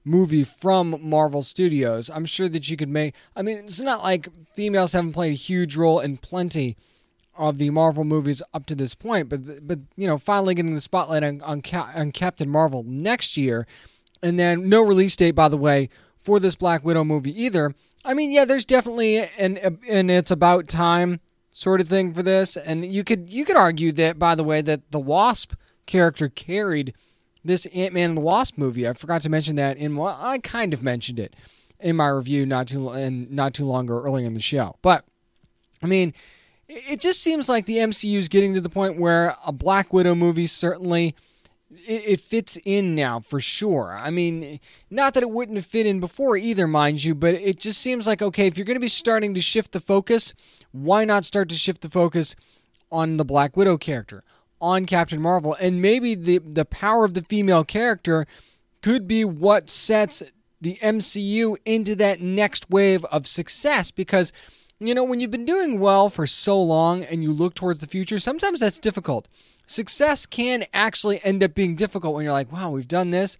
movie from Marvel Studios. I'm sure that you could make... I mean, it's not like females haven't played a huge role in plenty of the Marvel movies up to this point, but you know, finally getting the spotlight on Captain Marvel next year, and then no release date, by the way, for this Black Widow movie either. I mean, yeah, there's definitely an it's about time sort of thing for this, and you could argue that, by the way, that the Wasp character carried this Ant-Man and the Wasp movie. I forgot to mention that I kind of mentioned it in my review not too long ago earlier in the show. But I mean, it just seems like the MCU is getting to the point where a Black Widow movie certainly it fits in now for sure. I mean, not that it wouldn't have fit in before either, mind you, but it just seems like, okay, if you're going to be starting to shift the focus, why not start to shift the focus on the Black Widow character, on Captain Marvel? And maybe the power of the female character could be what sets the MCU into that next wave of success, because, you know, when you've been doing well for so long and you look towards the future, sometimes that's difficult. Success can actually end up being difficult when you're like, wow, we've done this.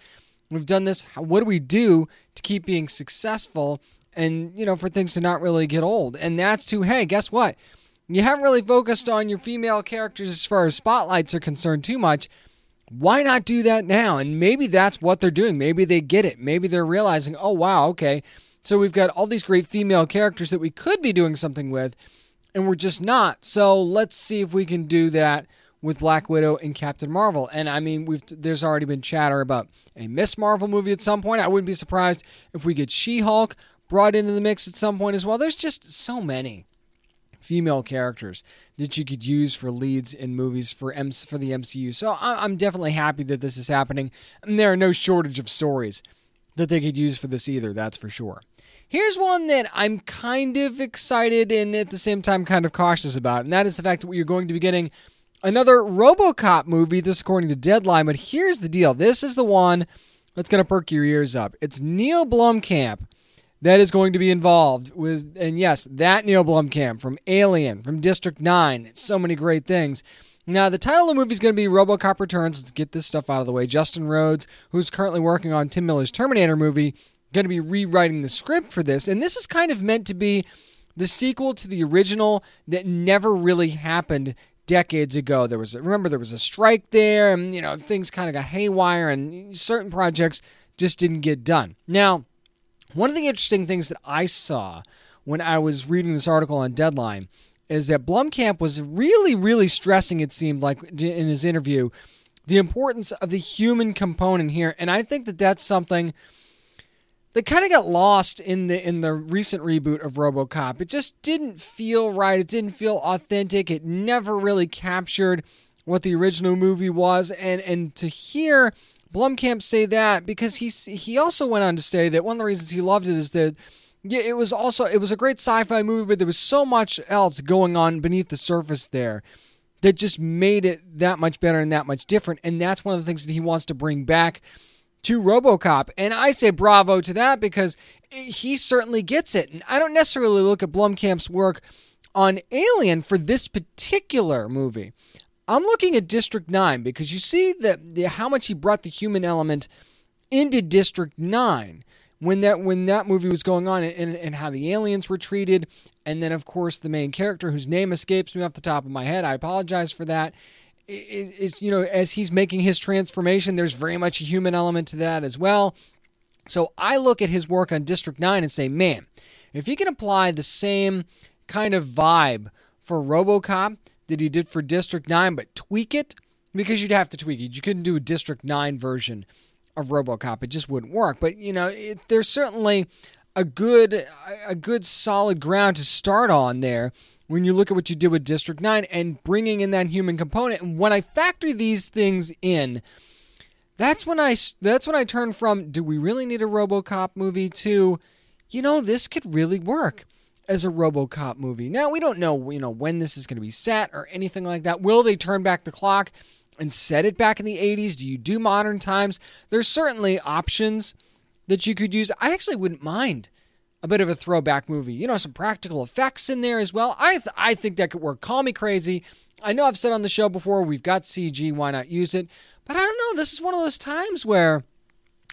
What do we do to keep being successful and, you know, for things to not really get old? And that's hey, guess what? You haven't really focused on your female characters as far as spotlights are concerned too much. Why not do that now? And maybe that's what they're doing. Maybe they get it. Maybe they're realizing, oh, wow, okay, so we've got all these great female characters that we could be doing something with, and we're just not. So let's see if we can do that with Black Widow and Captain Marvel. And I mean, there's already been chatter about a Miss Marvel movie at some point. I wouldn't be surprised if we get She-Hulk brought into the mix at some point as well. There's just so many female characters that you could use for leads in movies for the MCU. So I'm definitely happy that this is happening. And there are no shortage of stories that they could use for this either, that's for sure. Here's one that I'm kind of excited and at the same time kind of cautious about, and that is the fact that we are going to be getting another RoboCop movie, this according to Deadline. But here's the deal. This is the one that's going to perk your ears up. It's Neil Blomkamp that is going to be involved with, and yes, that Neil Blomkamp from Alien, from District 9, so many great things. Now, the title of the movie is going to be RoboCop Returns. Let's get this stuff out of the way. Justin Rhodes, who's currently working on Tim Miller's Terminator movie, going to be rewriting the script for this. And this is kind of meant to be the sequel to the original that never really happened decades ago. There was a strike there, and, you know, things kind of got haywire, and certain projects just didn't get done. Now, one of the interesting things that I saw when I was reading this article on Deadline is that Blomkamp was really, really stressing, it seemed like, in his interview, the importance of the human component here. And I think that that's something that kind of got lost in the recent reboot of RoboCop. It just didn't feel right. It didn't feel authentic. It never really captured what the original movie was. And to hear Blomkamp say that, because he also went on to say that one of the reasons he loved it is that it was a great sci-fi movie, but there was so much else going on beneath the surface there that just made it that much better and that much different. And that's one of the things that he wants to bring back to RoboCop. And I say bravo to that, because he certainly gets it. And I don't necessarily look at Blomkamp's work on Alien for this particular movie. I'm looking at District 9, because you see how much he brought the human element into District 9 when that movie was going on, and how the aliens were treated. And then, of course, the main character, whose name escapes me off the top of my head, I apologize for that, is, you know, as he's making his transformation, there's very much a human element to that as well. So I look at his work on District 9 and say, man, if he can apply the same kind of vibe for RoboCop that he did for District 9, but tweak it, because you'd have to tweak it. You couldn't do a District 9 version of RoboCop. It just wouldn't work. But, you know, there's certainly a good solid ground to start on there when you look at what you did with District 9 and bringing in that human component. And when I factor these things in, that's when I turn from, do we really need a RoboCop movie, to, you know, this could really work as a RoboCop movie. Now, we don't know, you know, when this is going to be set or anything like that. Will they turn back the clock and set it back in the 80s? Do you do modern times? There's certainly options that you could use. I actually wouldn't mind a bit of a throwback movie. You know, some practical effects in there as well. I think that could work. Call me crazy. I know I've said on the show before, we've got CG, why not use it? But I don't know, this is one of those times where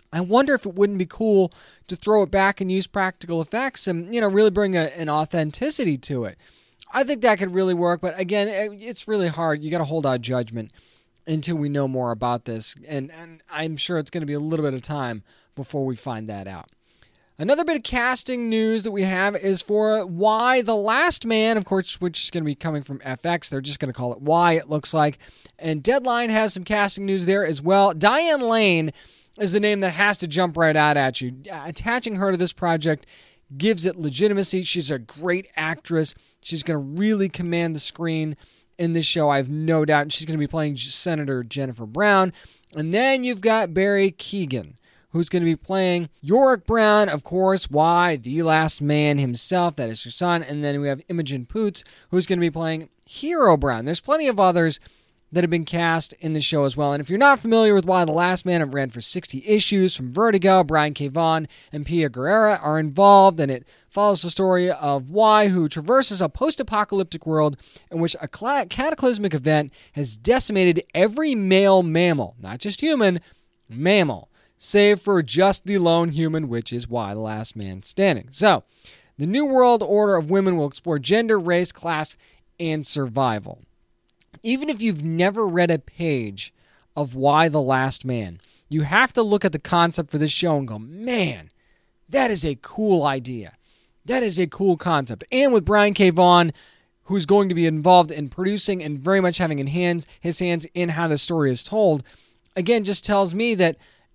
I wonder if it wouldn't be cool to throw it back and use practical effects and, really bring an authenticity to it. I think that could really work, but again, it's really hard. You got to hold out judgment until we know more about this, and I'm sure it's going to be a little bit of time before we find that out. Another bit of casting news that we have is for Y: The Last Man, of course, which is going to be coming from FX. They're just going to call it Y, it looks like. And Deadline has some casting news there as well. Diane Lane is the name that has to jump right out at you. Attaching her to this project gives it legitimacy. She's a great actress. She's going to really command the screen in this show, I have no doubt. And she's going to be playing Senator Jennifer Brown. And then you've got Barry Keoghan, who's going to be playing Yorick Brown, of course, Y: The Last Man himself. That is her son. And then we have Imogen Poots, who's going to be playing Hero Brown. There's plenty of others that have been cast in the show as well. And if you're not familiar with Y: The Last Man, it ran for 60 issues from Vertigo. Brian K. Vaughan and Pia Guerrera are involved, and it follows the story of Y, who traverses a post-apocalyptic world in which a cataclysmic event has decimated every male mammal, not just human, mammal, save for just the lone human, which is Y: The Last Man standing. So, the New World Order of Women will explore gender, race, class, and survival. Even if you've never read a page of Y: The Last Man, you have to look at the concept for this show and go, man, that is a cool idea. That is a cool concept. And with Brian K. Vaughan, who's going to be involved in producing and very much having his hands in how the story is told, again, just tells me that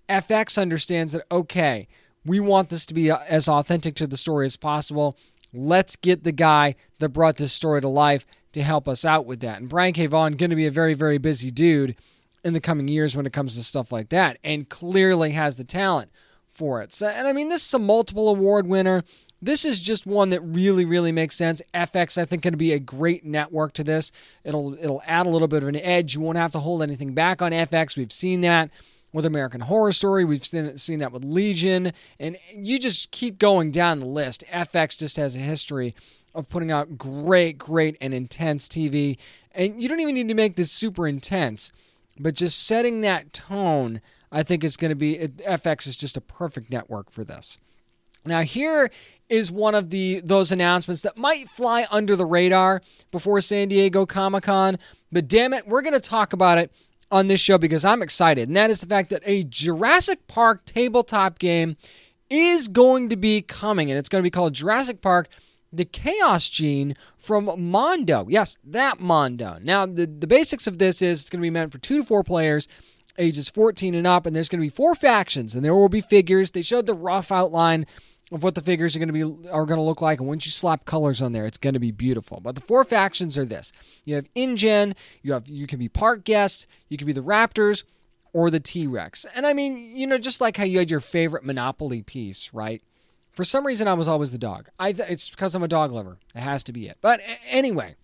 FX understands that, okay, we want this to be as authentic to the story as possible. Let's get the guy that brought this story to life to help us out with that. And Brian K. Vaughan going to be a very, very busy dude in the coming years when it comes to stuff like that, and clearly has the talent for it. So, and I mean, this is a multiple award winner. This is just one that really, really makes sense. FX, I think, going to be a great network to this. It'll add a little bit of an edge. You won't have to hold anything back on FX. We've seen that with American Horror Story. We've seen that with Legion. And you just keep going down the list. FX just has a history of putting out great, great, and intense TV. And you don't even need to make this super intense, but just setting that tone, I think is going to be, FX is just a perfect network for this. Now, here is one of those announcements that might fly under the radar before San Diego Comic-Con, but damn it, we're going to talk about it on this show because I'm excited, and that is the fact that a Jurassic Park tabletop game is going to be coming, and it's going to be called Jurassic Park: The Chaos Gene from Mondo. Yes, that Mondo. Now, the basics of this is it's going to be meant for 2 to 4 players, ages 14 and up, and there's going to be 4 factions, and there will be figures. They showed the rough outline of what the figures are going to look like, and once you slap colors on there, it's going to be beautiful. But the 4 factions are this: you have InGen, you can be park guests, you can be the Raptors, or the T-Rex. And I mean, just like how you had your favorite Monopoly piece, right? For some reason, I was always the dog. It's because I'm a dog lover. It has to be it. But anyway,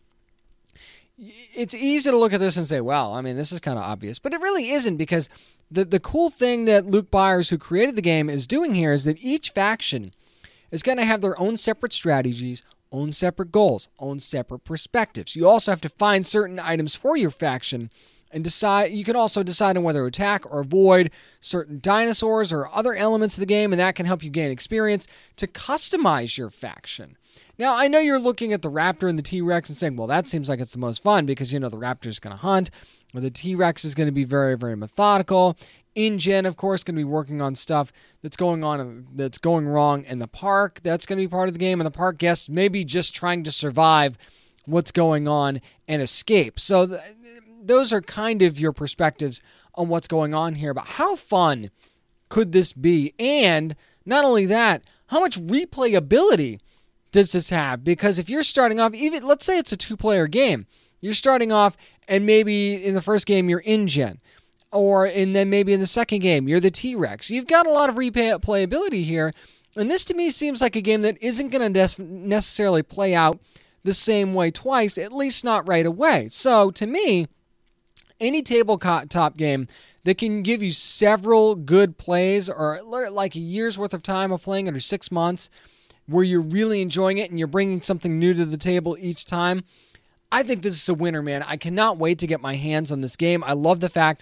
it's easy to look at this and say, well, I mean, this is kind of obvious. But it really isn't, because the cool thing that Luke Byers, who created the game, is doing here is that each faction is going to have their own separate strategies, own separate goals, own separate perspectives. You also have to find certain items for your faction and decide. You can also decide on whether to attack or avoid certain dinosaurs or other elements of the game, and that can help you gain experience to customize your faction. Now, I know you're looking at the Raptor and the T-Rex and saying, well, that seems like it's the most fun because, the Raptor's going to hunt, or the T-Rex is going to be very, very methodical. InGen, of course, going to be working on stuff that's going wrong in the park. That's going to be part of the game, and the park guests may be just trying to survive what's going on and escape. So those are kind of your perspectives on what's going on here. But how fun could this be? And not only that, how much replayability does this have? Because if you're starting off, even let's say it's a 2-player game, you're starting off and maybe in the first game you're InGen, and then maybe in the second game you're the T-Rex. You've got a lot of replayability here, and this to me seems like a game that isn't going to necessarily play out the same way twice, at least not right away. So to me, any tabletop game that can give you several good plays, or like a year's worth of time of playing under 6 months, where you're really enjoying it and you're bringing something new to the table each time, I think this is a winner, man. I cannot wait to get my hands on this game. I love the fact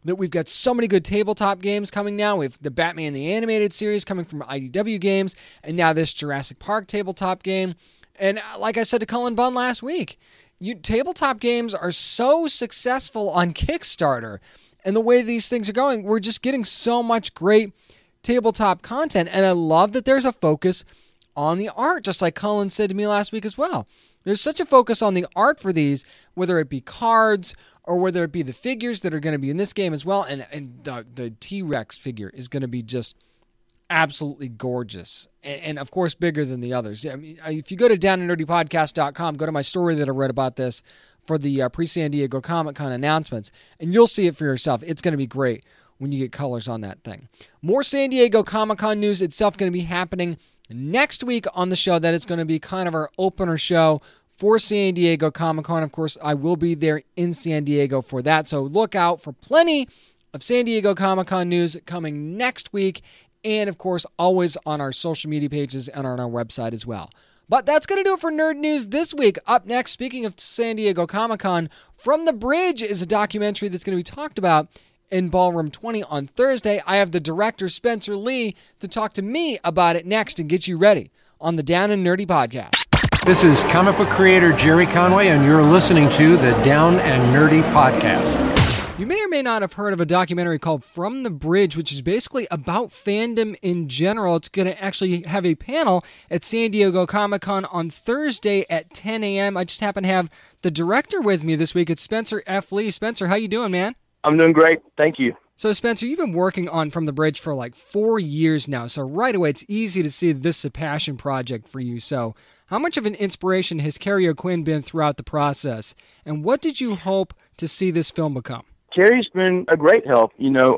that we've got so many good tabletop games coming now. We have the Batman the Animated Series coming from IDW Games, and now this Jurassic Park tabletop game. And like I said to Cullen Bunn last week, tabletop games are so successful on Kickstarter, and the way these things are going, we're just getting so much great tabletop content, and I love that there's a focus on the art, just like Cullen said to me last week as well. There's such a focus on the art for these, whether it be cards or whether it be the figures that are going to be in this game as well. And the T-Rex figure is going to be just absolutely gorgeous. And of course, bigger than the others. I mean, if you go to downandnerdypodcast.com, go to my story that I read about this for the pre-San Diego Comic-Con announcements, and you'll see it for yourself. It's going to be great when you get colors on that thing. More San Diego Comic-Con news itself going to be happening next week on the show. That is going to be kind of our opener show for San Diego Comic-Con. Of course, I will be there in San Diego for that, so look out for plenty of San Diego Comic-Con news coming next week, and of course, always on our social media pages and on our website as well. But that's going to do it for Nerd News this week. Up next, speaking of San Diego Comic-Con, From the Bridge is a documentary that's going to be talked about in Ballroom 20 on Thursday. I have the director, Spencer Lee, to talk to me about it next and get you ready on the Down and Nerdy podcast. This is comic book creator Jerry Conway, and you're listening to the Down and Nerdy podcast. You may or may not have heard of a documentary called From the Bridge, which is basically about fandom in general. It's going to actually have a panel at San Diego Comic-Con on Thursday at 10 a.m. I just happen to have the director with me this week. It's Spencer F. Lee. Spencer, how you doing, man? I'm doing great. Thank you. So, Spencer, you've been working on From the Bridge for like 4 years now. So right away, it's easy to see this is a passion project for you. So how much of an inspiration has Kerry O'Quinn been throughout the process? And what did you hope to see this film become? Kerry's been a great help.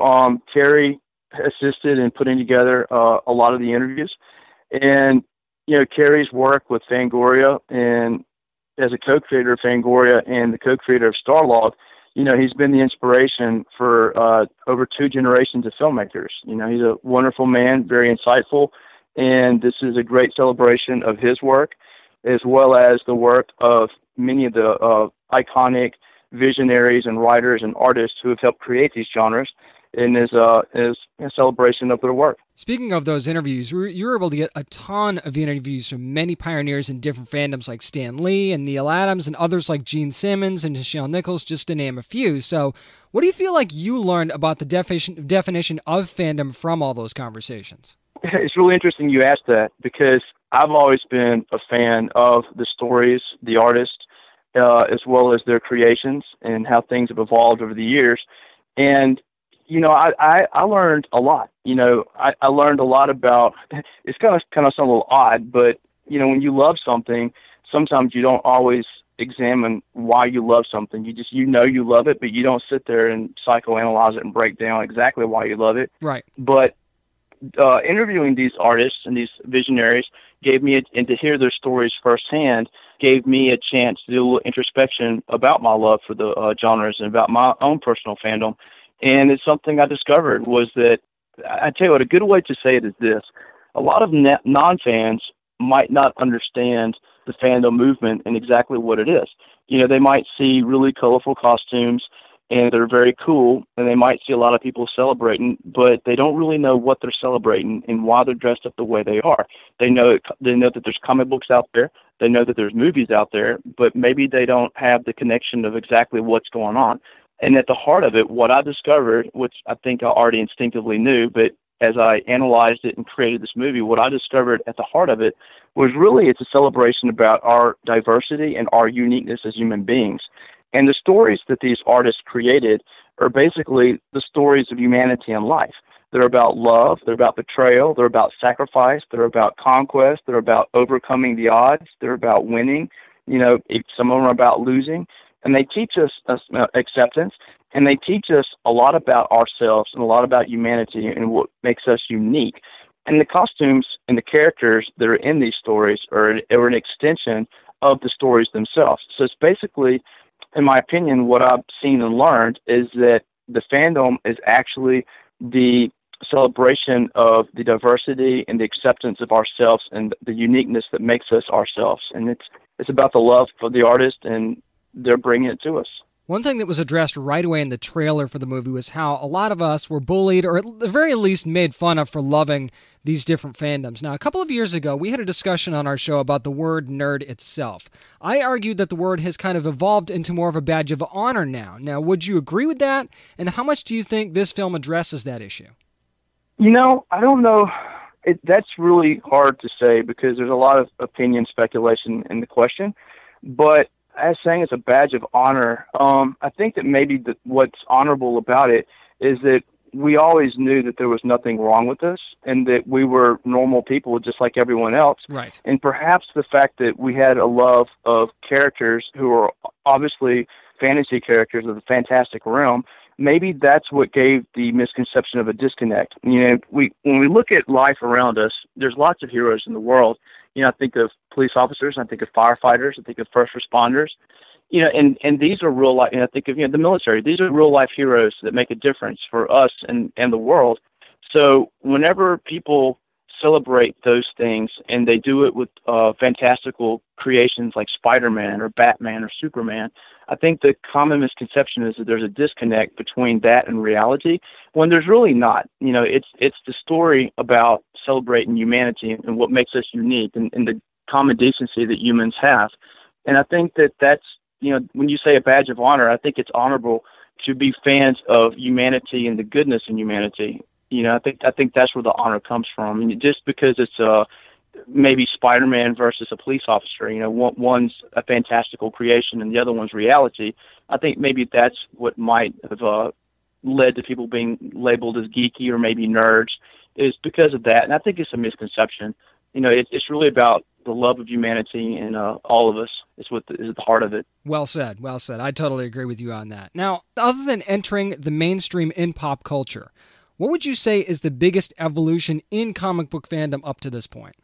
Kerry assisted in putting together a lot of the interviews. And, Kerry's work with Fangoria and as a co-creator of Fangoria and the co-creator of Starlog, he's been the inspiration for over 2 generations of filmmakers. He's a wonderful man, very insightful, and this is a great celebration of his work, as well as the work of many of the iconic visionaries and writers and artists who have helped create these genres, and is a celebration of their work. Speaking of those interviews, you were able to get a ton of interviews from many pioneers in different fandoms like Stan Lee and Neil Adams and others like Gene Simmons and Nichelle Nichols, just to name a few. So what do you feel like you learned about the definition of fandom from all those conversations? It's really interesting you asked that, because I've always been a fan of the stories, the artists, as well as their creations and how things have evolved over the years. And I learned a lot. I learned a lot about, it's kind of sound a little odd, but, when you love something, sometimes you don't always examine why you love something. You love it, but you don't sit there and psychoanalyze it and break down exactly why you love it. Right. But interviewing these artists and these visionaries gave me, and to hear their stories firsthand, gave me a chance to do a little introspection about my love for the genres and about my own personal fandom. And it's something I discovered was that, I tell you what, a good way to say it is this. A lot of non-fans might not understand the fandom movement and exactly what it is. They might see really colorful costumes and they're very cool, and they might see a lot of people celebrating, but they don't really know what they're celebrating and why they're dressed up the way they are. They know that there's comic books out there. They know that there's movies out there, but maybe they don't have the connection of exactly what's going on. And at the heart of it, what I discovered, which I think I already instinctively knew, but as I analyzed it and created this movie, what I discovered at the heart of it was really it's a celebration about our diversity and our uniqueness as human beings. And the stories that these artists created are basically the stories of humanity and life. They're about love, they're about betrayal, they're about sacrifice, they're about conquest, they're about overcoming the odds, they're about winning. Some of them are about losing. And they teach us acceptance, and they teach us a lot about ourselves and a lot about humanity and what makes us unique. And the costumes and the characters that are in these stories are an extension of the stories themselves. So it's basically, in my opinion, what I've seen and learned is that the fandom is actually the celebration of the diversity and the acceptance of ourselves and the uniqueness that makes us ourselves. And it's about the love for the artist, and they're bringing it to us. One thing that was addressed right away in the trailer for the movie was how a lot of us were bullied, or at the very least made fun of, for loving these different fandoms. Now, a couple of years ago, we had a discussion on our show about the word nerd itself. I argued that the word has kind of evolved into more of a badge of honor now. Now, would you agree with that? And how much do you think this film addresses that issue? I don't know. That's really hard to say because there's a lot of opinion speculation in the question. But as saying it's a badge of honor, I think that maybe what's honorable about it is that we always knew that there was nothing wrong with us and that we were normal people just like everyone else. Right. And perhaps the fact that we had a love of characters who are obviously fantasy characters of the fantastic realm, maybe that's what gave the misconception of a disconnect. When we look at life around us, there's lots of heroes in the world. I think of police officers, I think of firefighters, I think of first responders, and these are real life. And I think of the military. These are real life heroes that make a difference for us and the world. So whenever people celebrate those things and they do it with fantastical creations like Spider-Man or Batman or Superman, I think the common misconception is that there's a disconnect between that and reality when there's really not. It's the story about celebrating humanity and what makes us unique and the common decency that humans have. And I think that's, when you say a badge of honor, I think it's honorable to be fans of humanity and the goodness in humanity. I think that's where the honor comes from. And just because it's maybe Spider-Man versus a police officer, one's a fantastical creation and the other one's reality, I think maybe that's what might have led to people being labeled as geeky or maybe nerds, is because of that. And I think it's a misconception. It's really about the love of humanity and all of us is the heart of it. Well said. Well said. I totally agree with you on that. Now, other than entering the mainstream in pop culture, what would you say is the biggest evolution in comic book fandom up to this point?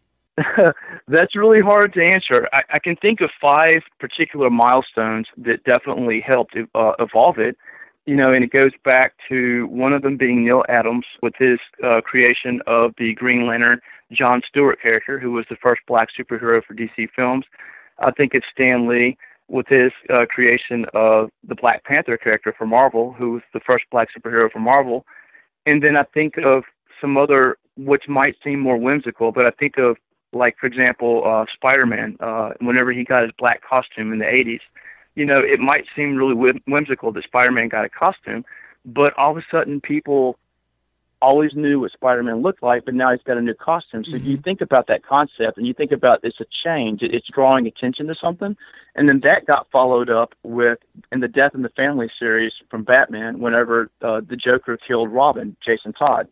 That's really hard to answer. I can think of 5 particular milestones that definitely helped evolve it. And it goes back to one of them being Neil Adams with his creation of the Green Lantern John Stewart character, who was the first black superhero for DC Films. I think it's Stan Lee with his creation of the Black Panther character for Marvel, who was the first black superhero for Marvel. And then I think of some other, which might seem more whimsical, but I think of, like, for example, Spider-Man, whenever he got his black costume in the 80s. It might seem really whimsical that Spider-Man got a costume, but all of a sudden people always knew what Spider-Man looked like, but now he's got a new costume. So you think about that concept and you think about it's a change. It's drawing attention to something. And then that got followed up with, in the Death in the Family series from Batman, whenever the Joker killed Robin, Jason Todd.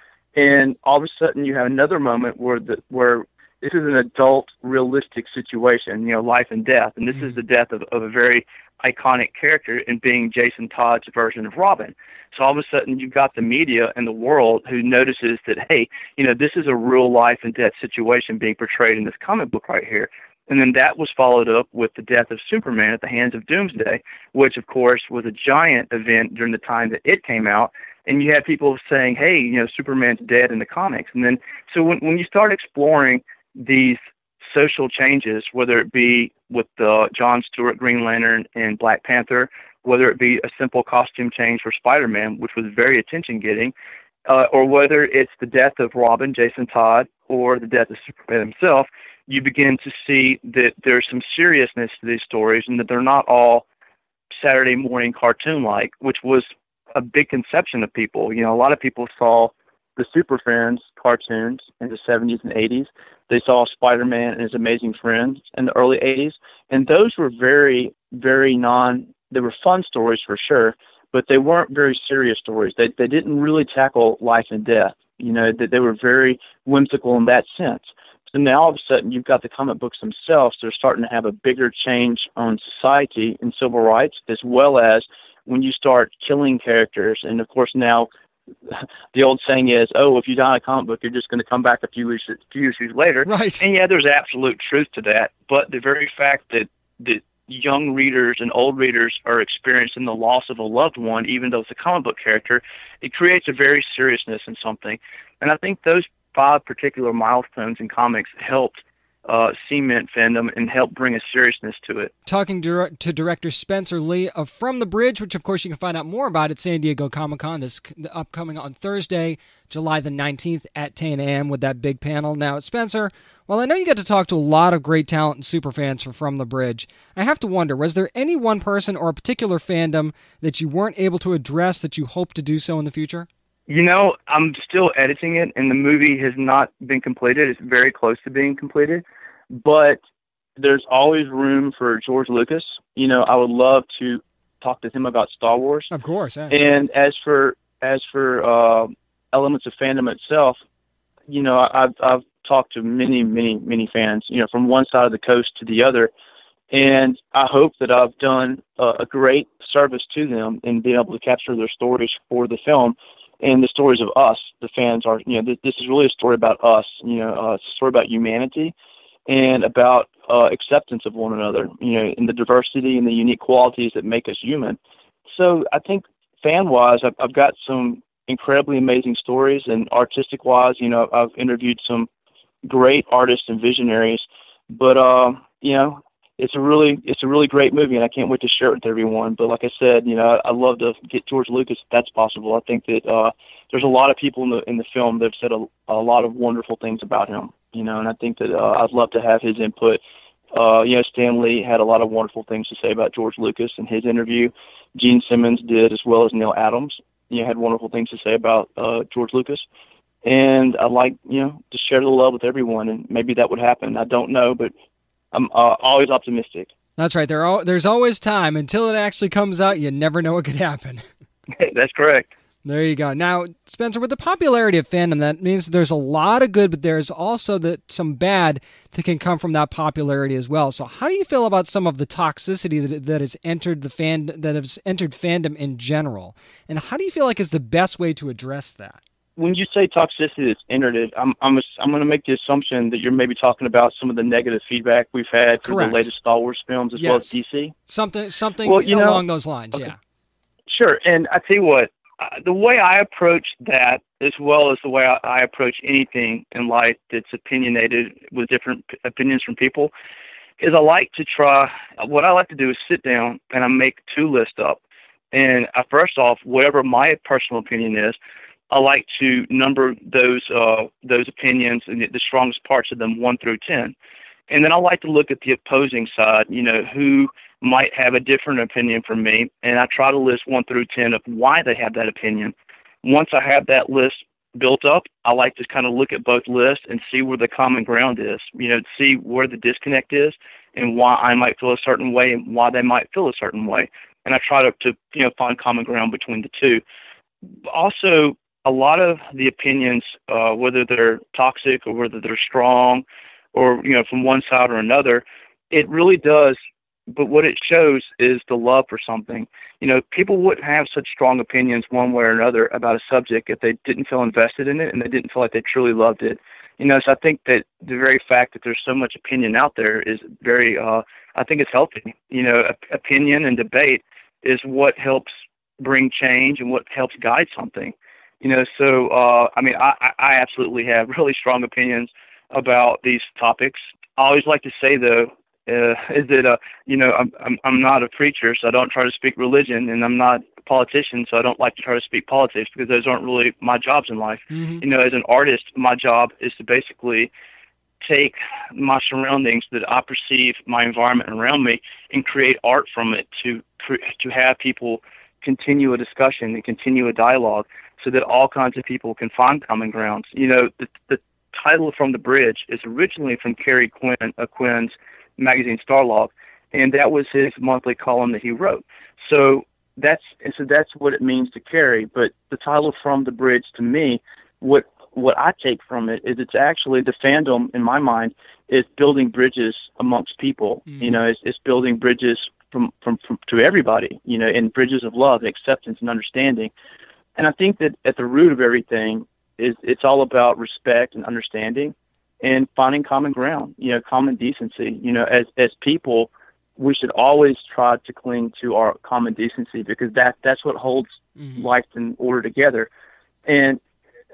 And all of a sudden you have another moment where this is an adult, realistic situation, life and death. And this is the death of a very iconic character in being Jason Todd's version of Robin. So all of a sudden you've got the media and the world who notices that, hey, this is a real life and death situation being portrayed in this comic book right here. And then that was followed up with the death of Superman at the hands of Doomsday, which, of course, was a giant event during the time that it came out. And you had people saying, hey, Superman's dead in the comics. And then so when you start exploring these social changes, whether it be with the John Stewart Green Lantern and Black Panther, whether it be a simple costume change for Spider-Man, which was very attention-getting, or whether it's the death of Robin, Jason Todd, or the death of Superman himself, you begin to see that there's some seriousness to these stories and that they're not all Saturday morning cartoon-like, which was a big conception of people. A lot of people saw the Super Friends cartoons in the 70s and 80s. They saw Spider-Man and His Amazing Friends in the early 80s. And those were very, very they were fun stories for sure, but they weren't very serious stories. They didn't really tackle life and death. They were very whimsical in that sense. So now all of a sudden you've got the comic books themselves. They're starting to have a bigger change on society and civil rights, as well as when you start killing characters. And of course now the old saying is, if you die in a comic book, you're just going to come back a few issues later. Right. And yeah, there's absolute truth to that. But the very fact that young readers and old readers are experiencing the loss of a loved one, even though it's a comic book character, it creates a very seriousness in something. And I think those 5 particular milestones in comics helped cement fandom and help bring a seriousness to it. Talking to director Spencer Lee of From the Bridge, which of course you can find out more about at San Diego Comic-Con, this upcoming on Thursday, July the 19th at 10 a.m. with that big panel. Now, Spencer, well, I know you got to talk to a lot of great talent and superfans for From the Bridge. I have to wonder, was there any one person or a particular fandom that you weren't able to address that you hope to do so in the future? You know, I'm still editing it, and the movie has not been completed. It's very close to being completed, but there's always room for George Lucas. You know, I would love to talk to him about Star Wars. Of course. Yeah. And as for elements of fandom itself, you know, I've talked to many fans, you know, from one side of the coast to the other, and I hope that I've done a great service to them in being able to capture their stories for the film. And the stories of us, the fans, are, you know, this is really a story about us, you know, it's a story about humanity and about acceptance of one another, you know, and the diversity and the unique qualities that make us human. So I think fan-wise, I've got some incredibly amazing stories, and artistic-wise, you know, I've interviewed some great artists and visionaries, but, you know, it's a really great movie, and I can't wait to share it with everyone. But like I said, you know, I'd love to get George Lucas if that's possible. I think that there's a lot of people in the film that have said a lot of wonderful things about him, you know, and I think that I'd love to have his input. You know, Stan Lee had a lot of wonderful things to say about George Lucas in his interview. Gene Simmons did, as well as Neil Adams. You know, had wonderful things to say about George Lucas. And I'd like, you know, to share the love with everyone, and maybe that would happen. I don't know, but I'm always optimistic. That's right. There's always time. Until it actually comes out, you never know what could happen. That's correct. There you go. Now, Spencer, with the popularity of fandom, that means there's a lot of good, but there's also some bad that can come from that popularity as well. So how do you feel about some of the toxicity that has entered fandom in general? And how do you feel like is the best way to address that? When you say toxicity that's entered it, I'm going to make the assumption that you're maybe talking about some of the negative feedback we've had for the latest Star Wars films as well as DC. Something well, along those lines, okay. Yeah. Sure, and I tell you what, the way I approach that, as well as the way I approach anything in life that's opinionated with different opinions from people, is what I like to do is sit down and I make two lists up. And first off, whatever my personal opinion is, I like to number those opinions and the strongest parts of them 1 through 10. And then I like to look at the opposing side, you know, who might have a different opinion from me, and I try to list 1 through 10 of why they have that opinion. Once I have that list built up, I like to kind of look at both lists and see where the common ground is, you know, see where the disconnect is and why I might feel a certain way and why they might feel a certain way. And I try to you know, find common ground between the two. Also, a lot of the opinions, whether they're toxic or whether they're strong or, you know, from one side or another, it really does. But what it shows is the love for something. You know, people wouldn't have such strong opinions one way or another about a subject if they didn't feel invested in it and they didn't feel like they truly loved it. You know, so I think that the very fact that there's so much opinion out there is very, I think it's healthy. You know, opinion and debate is what helps bring change and what helps guide something. You know, so, I mean, I absolutely have really strong opinions about these topics. I always like to say, though, is that, you know, I'm not a preacher, so I don't try to speak religion, and I'm not a politician, so I don't like to try to speak politics because those aren't really my jobs in life. Mm-hmm. You know, as an artist, my job is to basically take my surroundings that I perceive my environment around me and create art from it to have people continue a discussion and continue a dialogue so that all kinds of people can find common grounds. You know, the title From the Bridge is originally from Kerry Quinn's magazine Starlog, and that was his monthly column that he wrote. So that's what it means to Kerry. But the title From the Bridge, to me, what I take from it is it's actually the fandom, in my mind, is building bridges amongst people. You know, it's building bridges from to everybody, you know, and bridges of love, acceptance, and understanding. And I think that at the root of everything is it's all about respect and understanding and finding common ground, you know, common decency. You know, as people, we should always try to cling to our common decency because that's what holds life and order together. And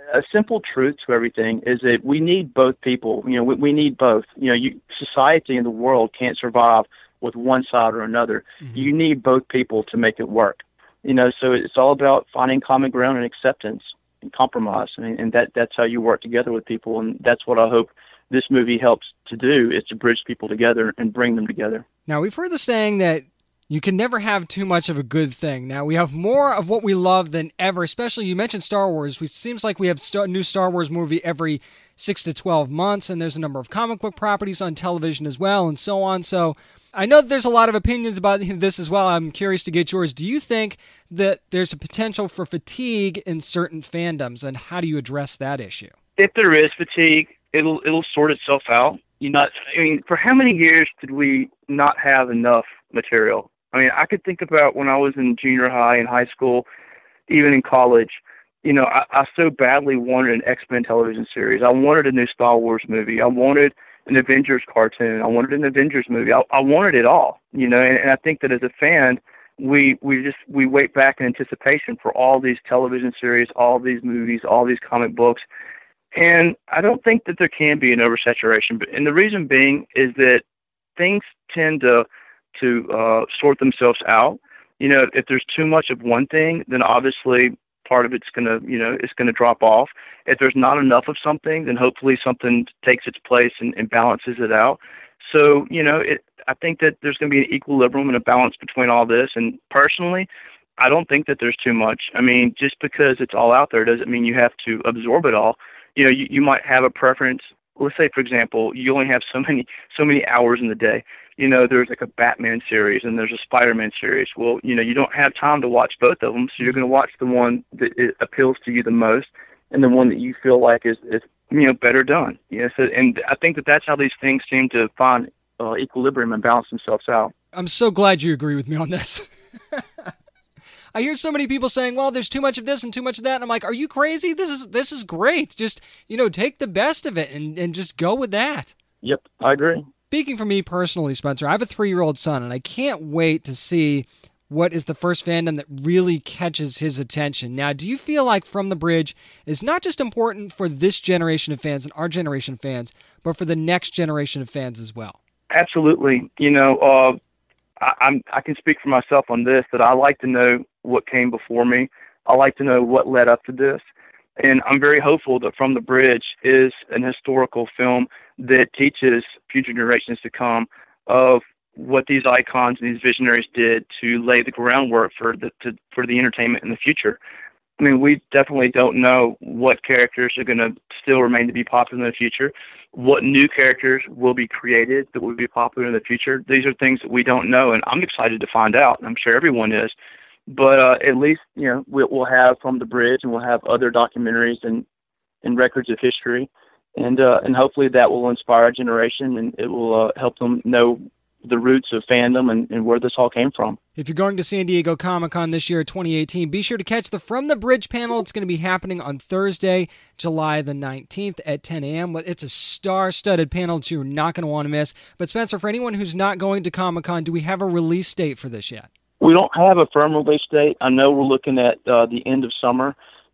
a simple truth to everything is that we need both people. We need both. Society and the world can't survive with one side or another. Mm-hmm. You need both people to make it work. So it's all about finding common ground and acceptance and compromise. And that's how you work together with people. And that's what I hope this movie helps to do, is to bridge people together and bring them together. Now, we've heard the saying that you can never have too much of a good thing. Now, we have more of what we love than ever, especially you mentioned Star Wars. It seems like we have a new Star Wars movie every 6 to 12 months, and there's a number of comic book properties on television as well, and so on. So I know that there's a lot of opinions about this as well. I'm curious to get yours. Do you think that there's a potential for fatigue in certain fandoms, and how do you address that issue? If there is fatigue, it'll sort itself out. For how many years did we not have enough material? I could think about when I was in junior high and high school, even in college. I so badly wanted an X-Men television series. I wanted a new Star Wars movie. I wanted an Avengers cartoon. I wanted an Avengers movie. I wanted it all, and I think that as a fan, we wait back in anticipation for all these television series, all these movies, all these comic books. And I don't think that there can be an oversaturation. And the reason being is that things tend to sort themselves out. If there's too much of one thing, then obviously part of it's it's gonna drop off. If there's not enough of something, then hopefully something takes its place and balances it out. So, I think that there's gonna be an equilibrium and a balance between all this. And personally, I don't think that there's too much. Just because it's all out there doesn't mean you have to absorb it all. You might have a preference. Let's say, for example, you only have so many hours in the day. There's like a Batman series and there's a Spider-Man series. Well, you don't have time to watch both of them, so you're going to watch the one that appeals to you the most and the one that you feel like is better done. So, and I think that that's how these things seem to find equilibrium and balance themselves out. I'm so glad you agree with me on this. I hear so many people saying, well, there's too much of this and too much of that. And I'm like, are you crazy? This is great. Just, take the best of it and just go with that. Yep, I agree. Speaking for me personally, Spencer, I have a 3-year-old son, and I can't wait to see what is the first fandom that really catches his attention. Now, do you feel like From the Bridge is not just important for this generation of fans and our generation of fans, but for the next generation of fans as well? Absolutely. I can speak for myself on this, that I like to know what came before me. I like to know what led up to this. And I'm very hopeful that From the Bridge is an historical film that teaches future generations to come of what these icons and these visionaries did to lay the groundwork for the entertainment in the future. We definitely don't know what characters are going to still remain to be popular in the future, what new characters will be created that will be popular in the future. These are things that we don't know, and I'm excited to find out, and I'm sure everyone is. But at least, we'll have From the Bridge, and we'll have other documentaries and records of history, and hopefully that will inspire a generation, and it will help them know the roots of fandom and where this all came from. If you're going to San Diego Comic-Con this year, 2018, be sure to catch the From the Bridge panel. It's going to be happening on Thursday, July the 19th at 10 a.m. It's a star-studded panel that you're not going to want to miss. But Spencer, for anyone who's not going to Comic-Con, do we have a release date for this yet? We don't have a firm release date. I know we're looking at the end of summer.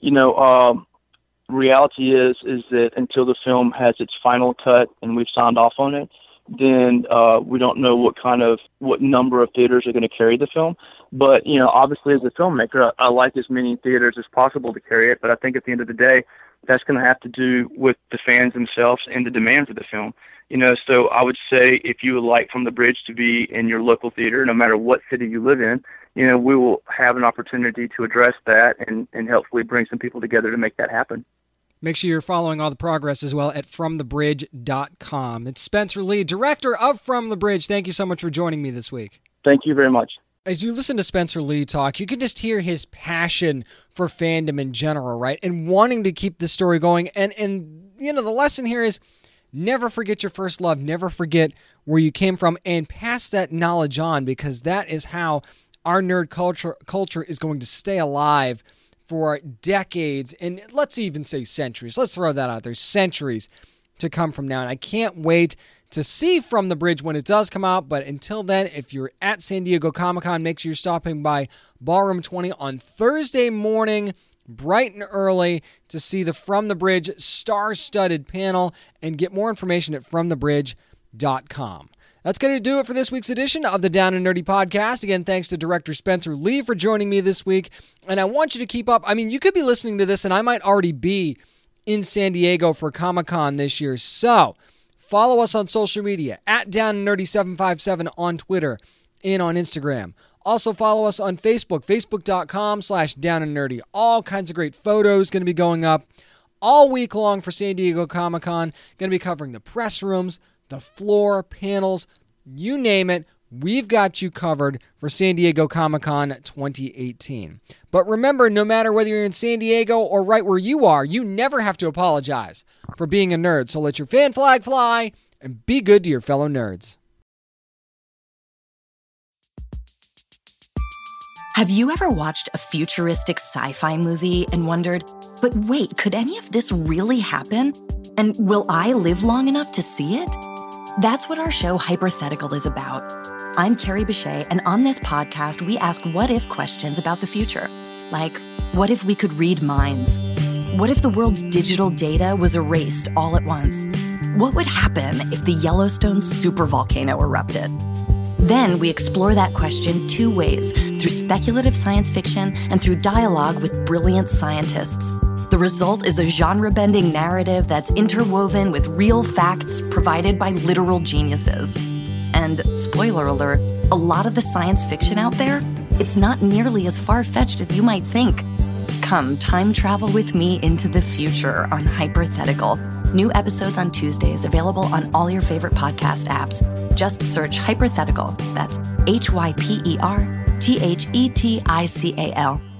Reality is that until the film has its final cut and we've signed off on it, then we don't know what number of theaters are going to carry the film. But, obviously as a filmmaker, I like as many theaters as possible to carry it. But I think at the end of the day, that's going to have to do with the fans themselves and the demand for the film. So I would say if you would like From the Bridge to be in your local theater, no matter what city you live in, we will have an opportunity to address that and hopefully bring some people together to make that happen. Make sure you're following all the progress as well at FromTheBridge.com. It's Spencer Lee, director of From the Bridge. Thank you so much for joining me this week. Thank you very much. As you listen to Spencer Lee talk, you can just hear his passion for fandom in general, right? And wanting to keep the story going. And the lesson here is never forget your first love. Never forget where you came from and pass that knowledge on, because that is how our nerd culture is going to stay alive for decades, and let's even say centuries. Let's throw that out there. Centuries to come from now. And I can't wait to see From the Bridge when it does come out. But until then, if you're at San Diego Comic-Con, make sure you're stopping by Ballroom 20 on Thursday morning bright and early to see the From the Bridge star-studded panel and get more information at fromthebridge.com. That's going to do it for this week's edition of the Down and Nerdy Podcast. Again, thanks to Director Spencer Lee for joining me this week. And I want you to keep up. I mean, you could be listening to this and I might already be in San Diego for Comic-Con this year. So follow us on social media at Down and Nerdy 757 on Twitter and on Instagram. Also follow us on Facebook, facebook.com/Down and Nerdy. All kinds of great photos going to be going up all week long for San Diego Comic-Con. Going to be covering the press rooms, the floor, panels, you name it. We've got you covered for San Diego Comic-Con 2018. But remember, no matter whether you're in San Diego or right where you are, you never have to apologize for being a nerd. So let your fan flag fly and be good to your fellow nerds. Have you ever watched a futuristic sci-fi movie and wondered, but wait, could any of this really happen? And will I live long enough to see it? That's what our show Hypothetical is about. I'm Carrie Bechet, and on this podcast, we ask what-if questions about the future. Like, what if we could read minds? What if the world's digital data was erased all at once? What would happen if the Yellowstone supervolcano erupted? Then we explore that question two ways, through speculative science fiction and through dialogue with brilliant scientists. The result is a genre-bending narrative that's interwoven with real facts provided by literal geniuses. And, spoiler alert, a lot of the science fiction out there, it's not nearly as far-fetched as you might think. Come time travel with me into the future on Hypothetical. New episodes on Tuesdays, available on all your favorite podcast apps. Just search Hypothetical. That's Hyperthetical.